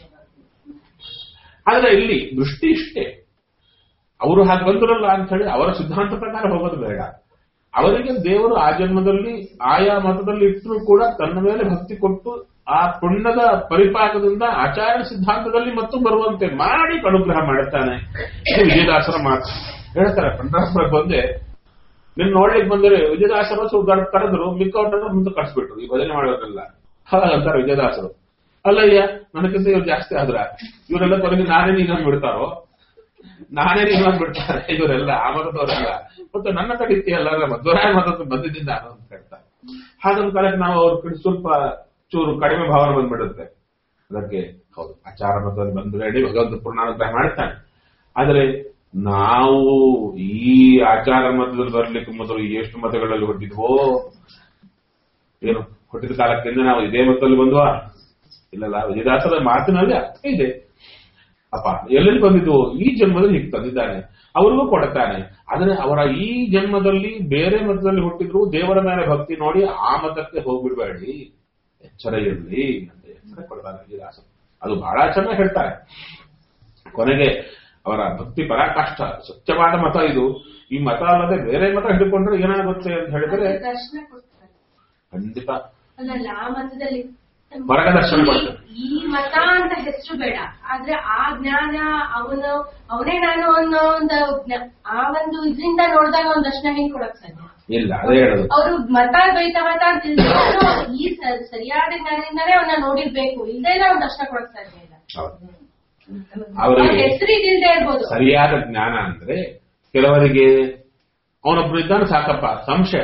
ಆದ್ರೆ ಇಲ್ಲಿ ದೃಷ್ಟಿ ಇಷ್ಟೇ, ಅವರು ಹಾಗೆ ಬಂದ್ರಲ್ಲ ಅಂತ ಹೇಳಿ ಅವರ ಸಿದ್ಧಾಂತ ಪ್ರಕಾರ ಹೋಗೋದು ಬೇಡ. ಅವರಿಗೆ ದೇವರು ಆ ಜನ್ಮದಲ್ಲಿ ಆಯಾ ಮತದಲ್ಲಿ ಇಟ್ಟರೂ ಕೂಡ ತನ್ನ ಮೇಲೆ ಭಕ್ತಿ ಕೊಟ್ಟು ಆ ಪುಣ್ಯದ ಪರಿಪಾಕದಿಂದ ಆಚಾರ ಸಿದ್ಧಾಂತದಲ್ಲಿ ಮತ್ತು ಬರುವಂತೆ ಮಾಡಿ ಅನುಗ್ರಹ ಮಾಡುತ್ತಾನೆ. ಇದು ವಿಜಯದಾಸರ ಮಾತು. ಹೇಳ್ತಾರೆ, ಪಂಡರಾಪುರಕ್ಕೆ ಬಂದೆ ನಿನ್ ನೋಡ್ಲಿಕ್ಕೆ ಬಂದರೆ ವಿಜಯದಾಸರು ಸುಧಾರ ಕರೆದ್ರು, ಮಿಕ್ಕವ್ರನ್ನ ಮುಂದೆ ಕಳಿಸ್ಬಿಟ್ರು ಈ ಭಜನೆ ಮಾಡೋದ್ರಲ್ಲ. ಹಾಗಂತಾರೆ ವಿಜಯದಾಸರು. ಅಲ್ಲಯ್ಯ, ನನಗಿಂತ ಇವ್ರು ಜಾಸ್ತಿ ಆದ್ರ ಇವರೆಲ್ಲ ಕೊನೆಗೆ ನಾನೇ ನೀನೊಂದು ಬಿಡ್ತಾರೋ, ನಾನೇ ನೀನೊಂದು ಬಿಡ್ತಾರೆ ಇವರೆಲ್ಲ, ಆ ಮತದವರೆಲ್ಲ. ಮತ್ತೆ ನನ್ನ ಕಡಿತೀಯಲ್ಲ, ಮಧ್ವರಾಯ ಮತದ ಬಂದಿದ್ದಿಂದ ನಾನು ಅಂತ ಹೇಳ್ತಾರೆ. ಹಾಗಂತ ಕಾಲಕ್ಕೆ ನಾವು ಅವ್ರ ಕಡೆ ಸ್ವಲ್ಪ ಚೂರು ಕಡಿಮೆ ಭಾವನೆ ಬಂದ್ಬಿಡುತ್ತೆ. ಅದಕ್ಕೆ ಹೌದು, ಆಚಾರ ಮತದಲ್ಲಿ ಬಂದ್ರೆ ಭಗವಂತ ಪೂರ್ಣಾನುಗ್ರಹ ಮಾಡ್ತಾನೆ. ಆದರೆ ನಾವು ಈ ಆಚಾರ ಮತದಲ್ಲಿ ಬರ್ಲಿಕ್ಕೆ ಮೊದಲು ಎಷ್ಟು ಮತಗಳಲ್ಲಿ ಹೊಟ್ಟಿದ್ವೋ ಏನು, ಹುಟ್ಟಿದ ಕಾಲಕ್ಕಿಂತ ನಾವು ಇದೇ ಮತದಲ್ಲಿ ಬಂದ್ವಾ? ಇಲ್ಲಲ್ಲ, ವಿಜಯದಾಸರ ಮಾತಿನಲ್ಲಿ ಅರ್ಥ ಇದೆ. ಅಪ್ಪ ಎಲ್ಲೆಲ್ಲಿ ಬಂದಿದ್ದು ಈ ಜನ್ಮದಲ್ಲಿ ಹೀಗೆ ತಂದಿದ್ದಾನೆ, ಅವ್ರಿಗೂ ಕೊಡ್ತಾನೆ. ಆದ್ರೆ ಅವರ ಈ ಜನ್ಮದಲ್ಲಿ ಬೇರೆ ಮತದಲ್ಲಿ ಹುಟ್ಟಿದ್ರು ದೇವರ ಮೇಲೆ ಭಕ್ತಿ ನೋಡಿ ಆ ಮತಕ್ಕೆ ಹೋಗ್ಬಿಡ್ಬೇಡಿ, ಎಚ್ಚರ ಇರಲಿ ಅಂತ ಎಚ್ಚರ ಕೊಡ್ತಾನೆ ವಿಜಯದಾಸರು. ಅದು ಬಹಳ ಚೆನ್ನಾಗಿ ಹೇಳ್ತಾರೆ. ಕೊನೆಗೆ ಅವರ ಭಕ್ತಿ ಪರಾಕಾಷ್ಠ ಸತ್ಯವಾದ ಮತ ಇದು. ಈ ಮತ ಅಲ್ಲದೆ ಬೇರೆ ಮತ ಹಿಡ್ಕೊಂಡ್ರೆ ಏನಾಗುತ್ತೆ ಅಂತ ಹೇಳಿದ್ರೆ ಖಂಡಿತ ಮಾರ್ಗದರ್ಶನ ಕೊಡ್ತಾರೆ. ಈ ಮತ ಅಂತ ಹೆಸರು ಬೇಡ, ಆದ್ರೆ ಆ ಜ್ಞಾನ ಅವನು ಅವನೇ ನಾನು ಅನ್ನೋ ಒಂದು ಆ ಒಂದು ಇದರಿಂದ ನೋಡಿದಾಗ ಒಂದು ದರ್ಶನ ಹೆಂಗ್ ಕೊಡಕ್ ಸಾಧ್ಯ ಇಲ್ಲ. ಅದೇ ಹೇಳೋದು ಅವರು ಮತ ದ್ವೈತ ಮತ ಅಂತ ಈ ಸರಿಯಾದ ಜ್ಞಾನದಿಂದಾನೇ ಅವನ್ನ ನೋಡಿರ್ಬೇಕು, ಇಲ್ಲದೆ ನಾವು ದರ್ಶನ ಕೊಡಕ್ ಸಾಧ್ಯ ಇಲ್ಲ. ಅವರಿಗೆ ಹೆಸರಿಗಿಲ್ದೇ ಇರ್ಬೋದು. ಸರಿಯಾದ ಜ್ಞಾನ ಅಂದ್ರೆ ಕೆಲವರಿಗೆ ಅವನೊಬ್ರು ಇದ್ದಾನೆ ಸಾಕಪ್ಪ, ಸಂಶಯ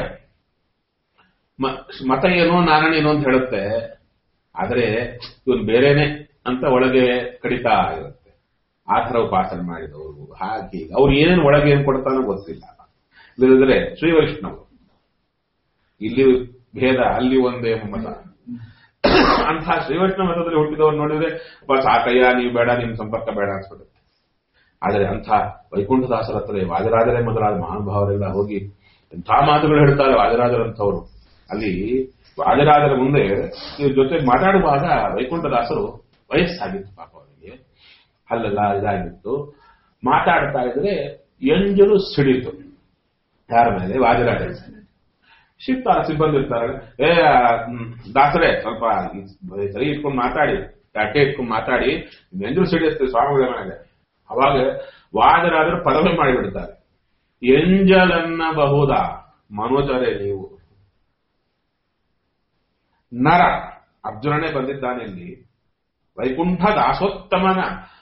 ಮತ ಏನು ನಾರಾಯಣೇನು ಅಂತ ಹೇಳುತ್ತೆ, ಆದ್ರೆ ಇವನು ಬೇರೆನೆ ಅಂತ ಒಳಗೆ ಕಡಿತಾ ಇರುತ್ತೆ. ಆ ಥರ ಉಪಾಸನೆ ಮಾಡಿದವರು ಹಾಗೆ ಅವ್ರು ಏನೇನು ಒಳಗೆ ಏನ್ ಕೊಡ್ತಾನೋ ಗೊತ್ತಿಲ್ಲ. ಇಲ್ಲದಿದ್ರೆ ಶ್ರೀ ವೈಷ್ಣವ್ ಇಲ್ಲಿ ಭೇದ ಅಲ್ಲಿ ಒಂದೇ ಮತ ಅಂತ ಶ್ರೀ ವೈಷ್ಣವ ಮತದಲ್ಲಿ ಹುಟ್ಟಿದವ್ರು ನೋಡಿದ್ರೆ ಸಾಕಯ್ಯ ನೀವು ಬೇಡ, ನಿಮ್ ಸಂಪರ್ಕ ಬೇಡ ಅನ್ಸ್ಬಿಡುತ್ತೆ. ಆದರೆ ಅಂಥ ವೈಕುಂಠದಾಸರ ಹತ್ರ ವಾಜರಾಜರೇ ಮೊದಲಾದ ಮಹಾನುಭಾವರೆಲ್ಲ ಹೋಗಿ ಎಂಥ ಮಾತುಗಳು ಹೇಳ್ತಾರೆ ವಾಜರಾಜರಂಥವ್ರು. ಅಲ್ಲಿ ವಾಜರಾಜರ ಮುಂದೆ ಇವ್ರ ಜೊತೆ ಮಾತಾಡುವಾಗ ವೈಕುಂಠದಾಸರು ವಯಸ್ಸಾಗಿತ್ತು ಪಾಪ ಅವರಿಗೆ, ಅಲ್ಲೆಲ್ಲ ಇದಾಗಿತ್ತು. ಮಾತಾಡ್ತಾ ಇದ್ರೆ ಎಂಜಲು ಸಿಡಿತು ಯಾರ ಮೇಲೆ? ವಾಜರಾಜ. ಸಿಗ್ತಾ ಸಿಬ್ಬಂದಿ ಇರ್ತಾರೆ, ಏ ದಾಸರೇ ಸ್ವಲ್ಪ ಸರಿ ಇಟ್ಕೊಂಡು ಮಾತಾಡಿ, ಅಟ್ಟೆ ಇಟ್ಕೊಂಡು ಮಾತಾಡಿ, ಎಂಜಲು ಸಿಡಿಯುತ್ತೆ ಸ್ವಾಮಿಗಳ ಮೇಲೆ. ಅವಾಗ ವಾಜರಾಜರು ಪದವಿ ಮಾಡಿಬಿಡ್ತಾರೆ, ಎಂಜಲನ್ನಬಹುದಾ ಮನೋಜರೇ ನೀವು ನರ. ಅರ್ಜುನನೇ ಬಂದಿದ್ದಾನೆ ಇಲ್ಲಿ. ವೈಕುಂಠ ದಾಸೋತ್ತಮನ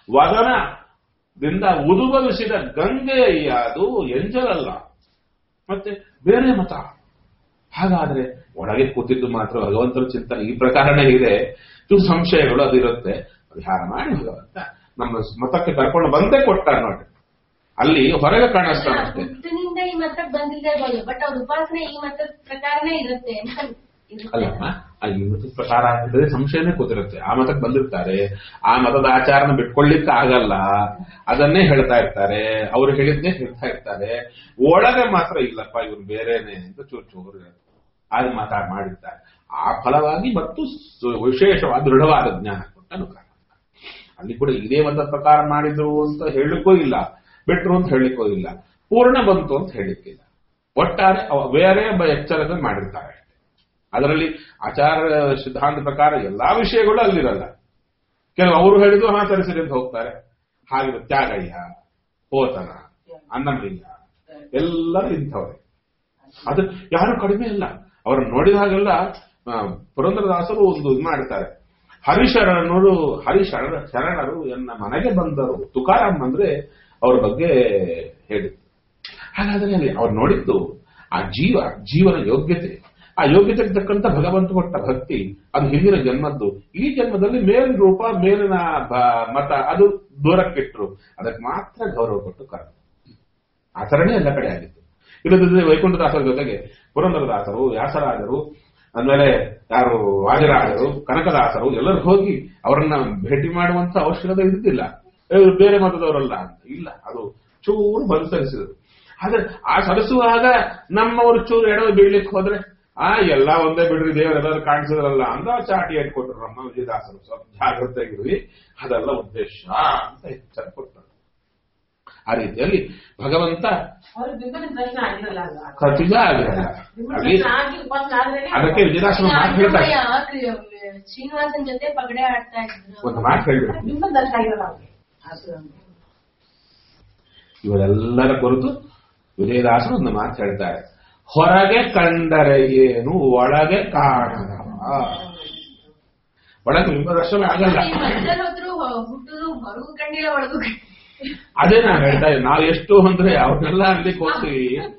ವದನದಿಂದ ಉದುಬಲಿಸಿದ ಗಂಗೆ ಅದು ಎಂಜಲಲ್ಲ, ಮತ್ತೆ ಬೇರೆ ಮತ. ಹಾಗಾದ್ರೆ ಒಳಗೆ ಕೂತಿದ್ದು ಮಾತ್ರ ಭಗವಂತನ ಚಿಂತನೆ ಈ ಪ್ರಕಾರನೇ ಇದೆ. ಇದು ಸಂಶಯಗಳು ಅದಿರುತ್ತೆ, ಪರಿಹಾರ ಮಾಡಿ ಭಗವಂತ ನಮ್ಮ ಮತಕ್ಕೆ ಕರ್ಕೊಂಡು ಬಂದೇ ಕೊಟ್ಟ ನೋಡಿ. ಅಲ್ಲಿ ಹೊರಗೆ ಕಾಣಿಸ್ತಾನಷ್ಟೇ. ಹುಟ್ಟಿನಿಂದ ಈ ಮತಕ್ಕೆ ಬಂದಿದೆ ಬಟ್ ಅವ್ರ ಉಪಾಸನೆ ಈ ಮತದ ಪ್ರಕಾರನೇ ಇರುತ್ತೆ ಅಲ್ಲಮ್ಮ. ಈ ಮತದ ಪ್ರಕಾರ ಆಗಿದ್ರೆ ಸಂಶಯನೇ ಕೂತಿರುತ್ತೆ. ಆ ಮತಕ್ಕೆ ಬಂದಿರ್ತಾರೆ, ಆ ಮತದ ಆಚಾರನ ಬಿಟ್ಕೊಳ್ಳಿಕ್ಕೆ ಆಗಲ್ಲ, ಅದನ್ನೇ ಹೇಳ್ತಾ ಇರ್ತಾರೆ, ಅವ್ರು ಹೇಳಿದ್ನೇ ಹೇಳ್ತಾ ಇರ್ತಾರೆ. ಒಳಗೆ ಮಾತ್ರ ಇಲ್ಲಪ್ಪ ಇವ್ರು ಬೇರೆನೆ ಅಂತ ಚೂರು ಚೂರು ಅದು ಮಾತಾಡ ಮಾಡಿರ್ತಾರೆ. ಆ ಫಲವಾಗಿ ಮತ್ತು ವಿಶೇಷವಾದ ದೃಢವಾದ ಜ್ಞಾನ ಕೊಟ್ಟ ಅನುಗ್ರಹ. ಅಲ್ಲಿ ಕೂಡ ಇದೇ ಒಂದು ಪ್ರಕಾರ ಮಾಡಿದ್ರು ಅಂತ ಹೇಳಲಿಕ್ಕೂ ಇಲ್ಲ, ಬಿಟ್ರು ಅಂತ ಹೇಳಲಿಕ್ಕೂ ಇಲ್ಲ, ಪೂರ್ಣ ಬಂತು ಅಂತ ಹೇಳಲಿಕ್ಕಿಲ್ಲ. ಒಟ್ಟಾರೆ ಬೇರೆ ಎಚ್ಚರದ ಮಾಡಿರ್ತಾರೆ. ಅದರಲ್ಲಿ ಆಚಾರ ಸಿದ್ಧಾಂತ ಪ್ರಕಾರ ಎಲ್ಲಾ ವಿಷಯಗಳು ಅಲ್ಲಿರಲ್ಲ. ಕೆಲವು ಅವರು ಹೇಳಿದ್ರು ಹಾ ಸರಿಸರಿ ಅಂತ ಹೋಗ್ತಾರೆ. ಹಾಗೆ ತ್ಯಾಗಯ್ಯ, ಹೋತನ, ಅನ್ನಮಯ್ಯ ಎಲ್ಲರೂ ಇಂಥವ್ರೆ. ಅದು ಯಾರು ಕಡಿಮೆ ಇಲ್ಲ. ಅವರನ್ನು ನೋಡಿದಾಗೆಲ್ಲ ಪುರಂದರದಾಸರು ಒಂದು ಇದು ಮಾಡ್ತಾರೆ, ಹರಿಶರಣರು ಹರಿಶರಣ ಶರಣರು ಎನ್ನ ಮನೆಗೆ ಬಂದರು. ತುಕಾರಾಮ್ ಅಂದ್ರೆ ಅವರ ಬಗ್ಗೆ ಹೇಳಿದ್ರು. ಹಾಗಾದ್ರೆ ಅಲ್ಲಿ ಅವ್ರು ನೋಡಿದ್ದು ಆ ಜೀವ ಜೀವನ ಯೋಗ್ಯತೆ, ಆ ಯೋಗ್ಯತೆಗೆ ತಕ್ಕಂತ ಭಗವಂತ ಕೊಟ್ಟ ಭಕ್ತಿ, ಅದು ಹಿಂದಿನ ಜನ್ಮದ್ದು. ಈ ಜನ್ಮದಲ್ಲಿ ಮೇಲಿನ ರೂಪ ಮೇಲಿನ ಮತ ಅದು ದೂರಕ್ಕಿಟ್ರು, ಅದಕ್ಕೆ ಮಾತ್ರ ಗೌರವ ಕೊಟ್ಟು ಕರೆದು ಆಚರಣೆ ಎಲ್ಲ ಕಡೆ ಆಗಿತ್ತು. ಇಲ್ಲದಿದ್ರೆ ವೈಕುಂಠದಾಸರ ಜೊತೆಗೆ ಪುರಂದರದಾಸರು, ವ್ಯಾಸರಾಜರು, ಆಮೇಲೆ ಯಾರು ವಾಜರಾಜರು, ಕನಕದಾಸರು ಎಲ್ಲರೂ ಹೋಗಿ ಅವರನ್ನ ಭೇಟಿ ಮಾಡುವಂತ ಅವಶ್ಯಕತೆ ಇದ್ದಿಲ್ಲ. ಬೇರೆ ಮತದವರಲ್ಲ ಅಂತ ಇಲ್ಲ, ಅದು ಚೂರು ಬದುಸರಿಸಿದರು. ಆದ್ರೆ ಆ ಸರಿಸುವಾಗ ನಮ್ಮವರು ಚೂರು ಎಡವ ಬೀಳ್ಲಿಕ್ಕೆ ಹೋದ್ರೆ ಆ ಎಲ್ಲ ಒಂದೇ ಬಿಡ್ರಿ ದೇವರೆಲ್ಲರೂ ಕಾಣಿಸಿದ್ರಲ್ಲ ಅಂದ ಚಾಟಿ ಇಟ್ಕೊಟ್ರು ನಮ್ಮ ವಿಜಯದಾಸರು. ಸ್ವಲ್ಪ ಜಾಗ್ರತೆಗಿರ್ವಿ, ಅದೆಲ್ಲ ಉದ್ದೇಶ ಅಂತ ಎಚ್ಚರ ಕೊಟ್ಟರು. ಆ ರೀತಿಯಲ್ಲಿ ಭಗವಂತ ಖಚಿತ ಆಗಿರಲ್ಲ. ಅದಕ್ಕೆ ವಿಜಯದಾಸನ ಮಾತು ಹೇಳ್ತಾರೆ, ಶ್ರೀನಿವಾಸನ್ ಜೊತೆ ಪಗಡೆ ಆಡ್ತಾ ಇದ್ರು. ಒಂದು ಮಾತು ಹೇಳ್ಬಿಟ್ಟು ಇವರೆಲ್ಲರ ಕುರಿತು ವಿಜಯದಾಸರು ಒಂದು ಮಾತು ಹೇಳ್ತಾರೆ, ಹೊರಗೆ ಕಂಡರೆ ಏನು ಒಳಗೆ ಕಾಣದವ. ಒಳಗೆ ವಿಮರ್ಶನ ಆಗಲ್ಲ. ಹುಟ್ಟುದು ಹೊರಗೂ ಕಂಡಿಲ್ಲ ಒಳಗೂ. ಅದೇ ನಾವು ಹೇಳ್ತಾ ಇದ್ದೀವಿ, ನಾವು ಎಷ್ಟು ಅಂದ್ರೆ ಅವ್ರನ್ನೆಲ್ಲ ಅಲ್ಲಿಗೆ ಹೋಗ್ತೀವಿ.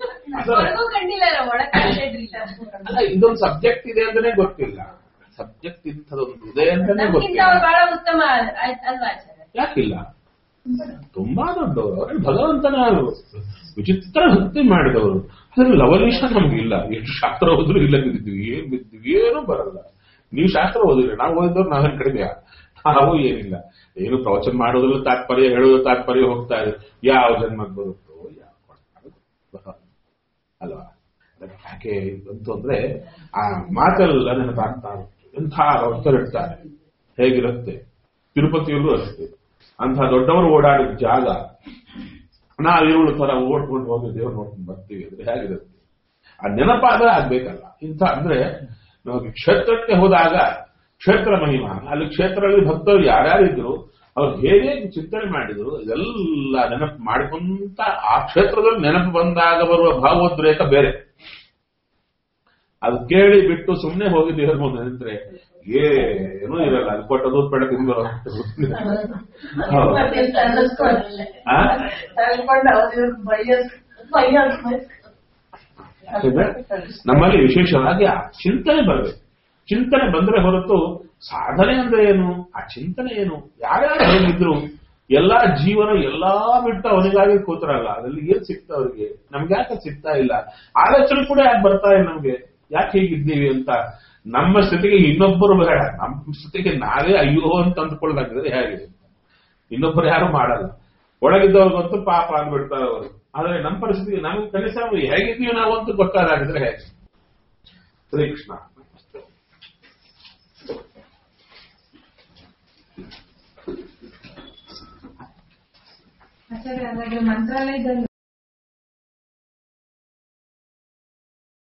ಅಲ್ಲ, ಇದೊಂದು ಸಬ್ಜೆಕ್ಟ್ ಇದೆ ಅಂತಾನೆ ಗೊತ್ತಿಲ್ಲ. ಸಬ್ಜೆಕ್ಟ್ ಇಂಥದೊಂದು ಇದೆ ಅಂತಾನೆ ಗೊತ್ತಿಲ್ಲ. ಬಹಳ ಉತ್ತಮ ಅಲ್ವಾ? ಯಾಕಿಲ್ಲ, ತುಂಬಾ ದೊಡ್ಡವರು. ಅವ್ರಲ್ಲಿ ಭಗವಂತನ ವಿಚಿತ್ರ ಭಕ್ತಿ ಮಾಡಿದವರು. ಅದ್ರಲ್ಲಿ ಲವಲೇಶ ನಮ್ಗಿಲ್ಲ. ಎಷ್ಟು ಶಾಸ್ತ್ರ ಓದಿದ್ರು ಇಲ್ಲ ಬಿದ್ದಿದ್ವಿ, ಏನ್ ಬಿದ್ದಿದ್ವಿ ಏನೂ ಬರಲ್ಲ. ನೀವು ಶಾಸ್ತ್ರ ಓದಿದ್ರಿ, ನಾವು ಓದಿದವ್ರು ನಾವೇನು ಕಡಿಮೆ. ಅವು ಏನಿಲ್ಲ, ಏನು ಪ್ರವಚನ ಮಾಡೋದ್ರಲ್ಲೂ ತಾತ್ಪರ್ಯ, ಹೇಳೋದು ತಾತ್ಪರ್ಯ ಹೋಗ್ತಾ ಇದೆ. ಯಾವ ಜನ್ಮಕ್ಕೆ ಬರುತ್ತೋ ಯಾವ ಅಲ್ವಾ. ಅದಕ್ಕೆ ಯಾಕೆ ಬಂತು ಅಂದ್ರೆ ಆ ಮಾತೆಲ್ಲ ನೆನಪಾಗ್ತಾ ಎಂಥ ಭಕ್ತರಿರ್ತಾರೆ, ಹೇಗಿರುತ್ತೆ. ತಿರುಪತಿಯಲ್ಲೂ ಅಷ್ಟೇ, ಅಂಥ ದೊಡ್ಡವರು ಓಡಾಡಿದ ಜಾಗ ನಾವು ಇರುಳು ತರ ಓಡ್ಕೊಂಡು ಹೋಗಿ ದೇವ್ರು ನೋಡ್ಕೊಂಡು ಬರ್ತೀವಿ ಅಂದ್ರೆ ಹೇಗಿರುತ್ತೆ. ಆ ನೆನಪಾದ್ರೆ ಆಗ್ಬೇಕಲ್ಲ. ಇಂಥ ಅಂದ್ರೆ ನಮಗೆ ಕ್ಷೇತ್ರಕ್ಕೆ ಹೋದಾಗ ಕ್ಷೇತ್ರ ಮಹಿಮಾ, ಅಲ್ಲಿ ಕ್ಷೇತ್ರದಲ್ಲಿ ಭಕ್ತರು ಯಾರ್ಯಾರಿದ್ರು ಅವ್ರು ಹೇಗೆ ಚಿಂತನೆ ಮಾಡಿದ್ರು ಇದೆಲ್ಲ ನೆನಪು ಮಾಡಿಕೊಂತ ಆ ಕ್ಷೇತ್ರದಲ್ಲಿ ನೆನಪು ಬಂದಾಗ ಬರುವ ಭಾವೋದ್ರೇಕ ಬೇರೆ. ಅದು ಕೇಳಿ ಬಿಟ್ಟು ಸುಮ್ಮನೆ ಹೋಗಿ ದೇವರ ಮುಂದೆ ನಿಂತ್ರೆ ಏನೂ ಇರಲ್ಲ. ಅದು ಕೊಟ್ಟದು ಪೆಡ ತಿಂದು ನಮ್ಮಲ್ಲಿ ವಿಶೇಷವಾಗಿ ಆ ಚಿಂತನೆ ಬರಬೇಕು. ಚಿಂತನೆ ಬಂದ್ರೆ ಹೊರತು ಸಾಧನೆ ಅಂದ್ರೆ ಏನು, ಆ ಚಿಂತನೆ ಏನು. ಯಾರ್ಯಾರು ಹೇಗಿದ್ರು ಎಲ್ಲಾ ಜೀವನ ಎಲ್ಲಾ ಬಿಟ್ಟು ಅವನಿಗಾಗಿ ಕೂತರಲ್ಲ, ಅದ್ರಲ್ಲಿ ಏನ್ ಸಿಗ್ತಾ ಅವ್ರಿಗೆ, ನಮ್ಗೆ ಯಾಕೆ ಸಿಗ್ತಾ ಇಲ್ಲ, ಆಲೋಚನೆ ಕೂಡ ಯಾಕೆ ಬರ್ತಾ ಇಲ್ಲ ನಮ್ಗೆ, ಯಾಕೆ ಹೀಗಿದ್ದೀವಿ ಅಂತ. ನಮ್ಮ ಸ್ಥಿತಿಗೆ ಇನ್ನೊಬ್ಬರು ಬೇಡ, ನಮ್ಮ ಸ್ಥಿತಿಗೆ ನಾವೇ ಅಯ್ಯೋ ಅಂತ ಅಂದ್ಕೊಳ್ಳಾಗಿದ್ರೆ ಹೇಗಿದೆ. ಇನ್ನೊಬ್ಬರು ಯಾರು ಮಾಡಲ್ಲ, ಒಳಗಿದ್ದವ್ರಿಗಂತೂ ಪಾಪ ಅಂದ್ಬಿಡ್ತಾರೆ ಅವರು. ಆದ್ರೆ ನಮ್ಮ ಪರಿಸ್ಥಿತಿಗೆ ನಮ್ಗೆ ಕನಿಷ್ಠ ಹೇಗಿದ್ದೀವಿ ನಾವು ಅಂತ ಗೊತ್ತಾದಾಗಿದ್ರೆ ಹೇಗೆ. ಶ್ರೀಕೃಷ್ಣ ಮಂತ್ರಾಲಯದಲ್ಲಿ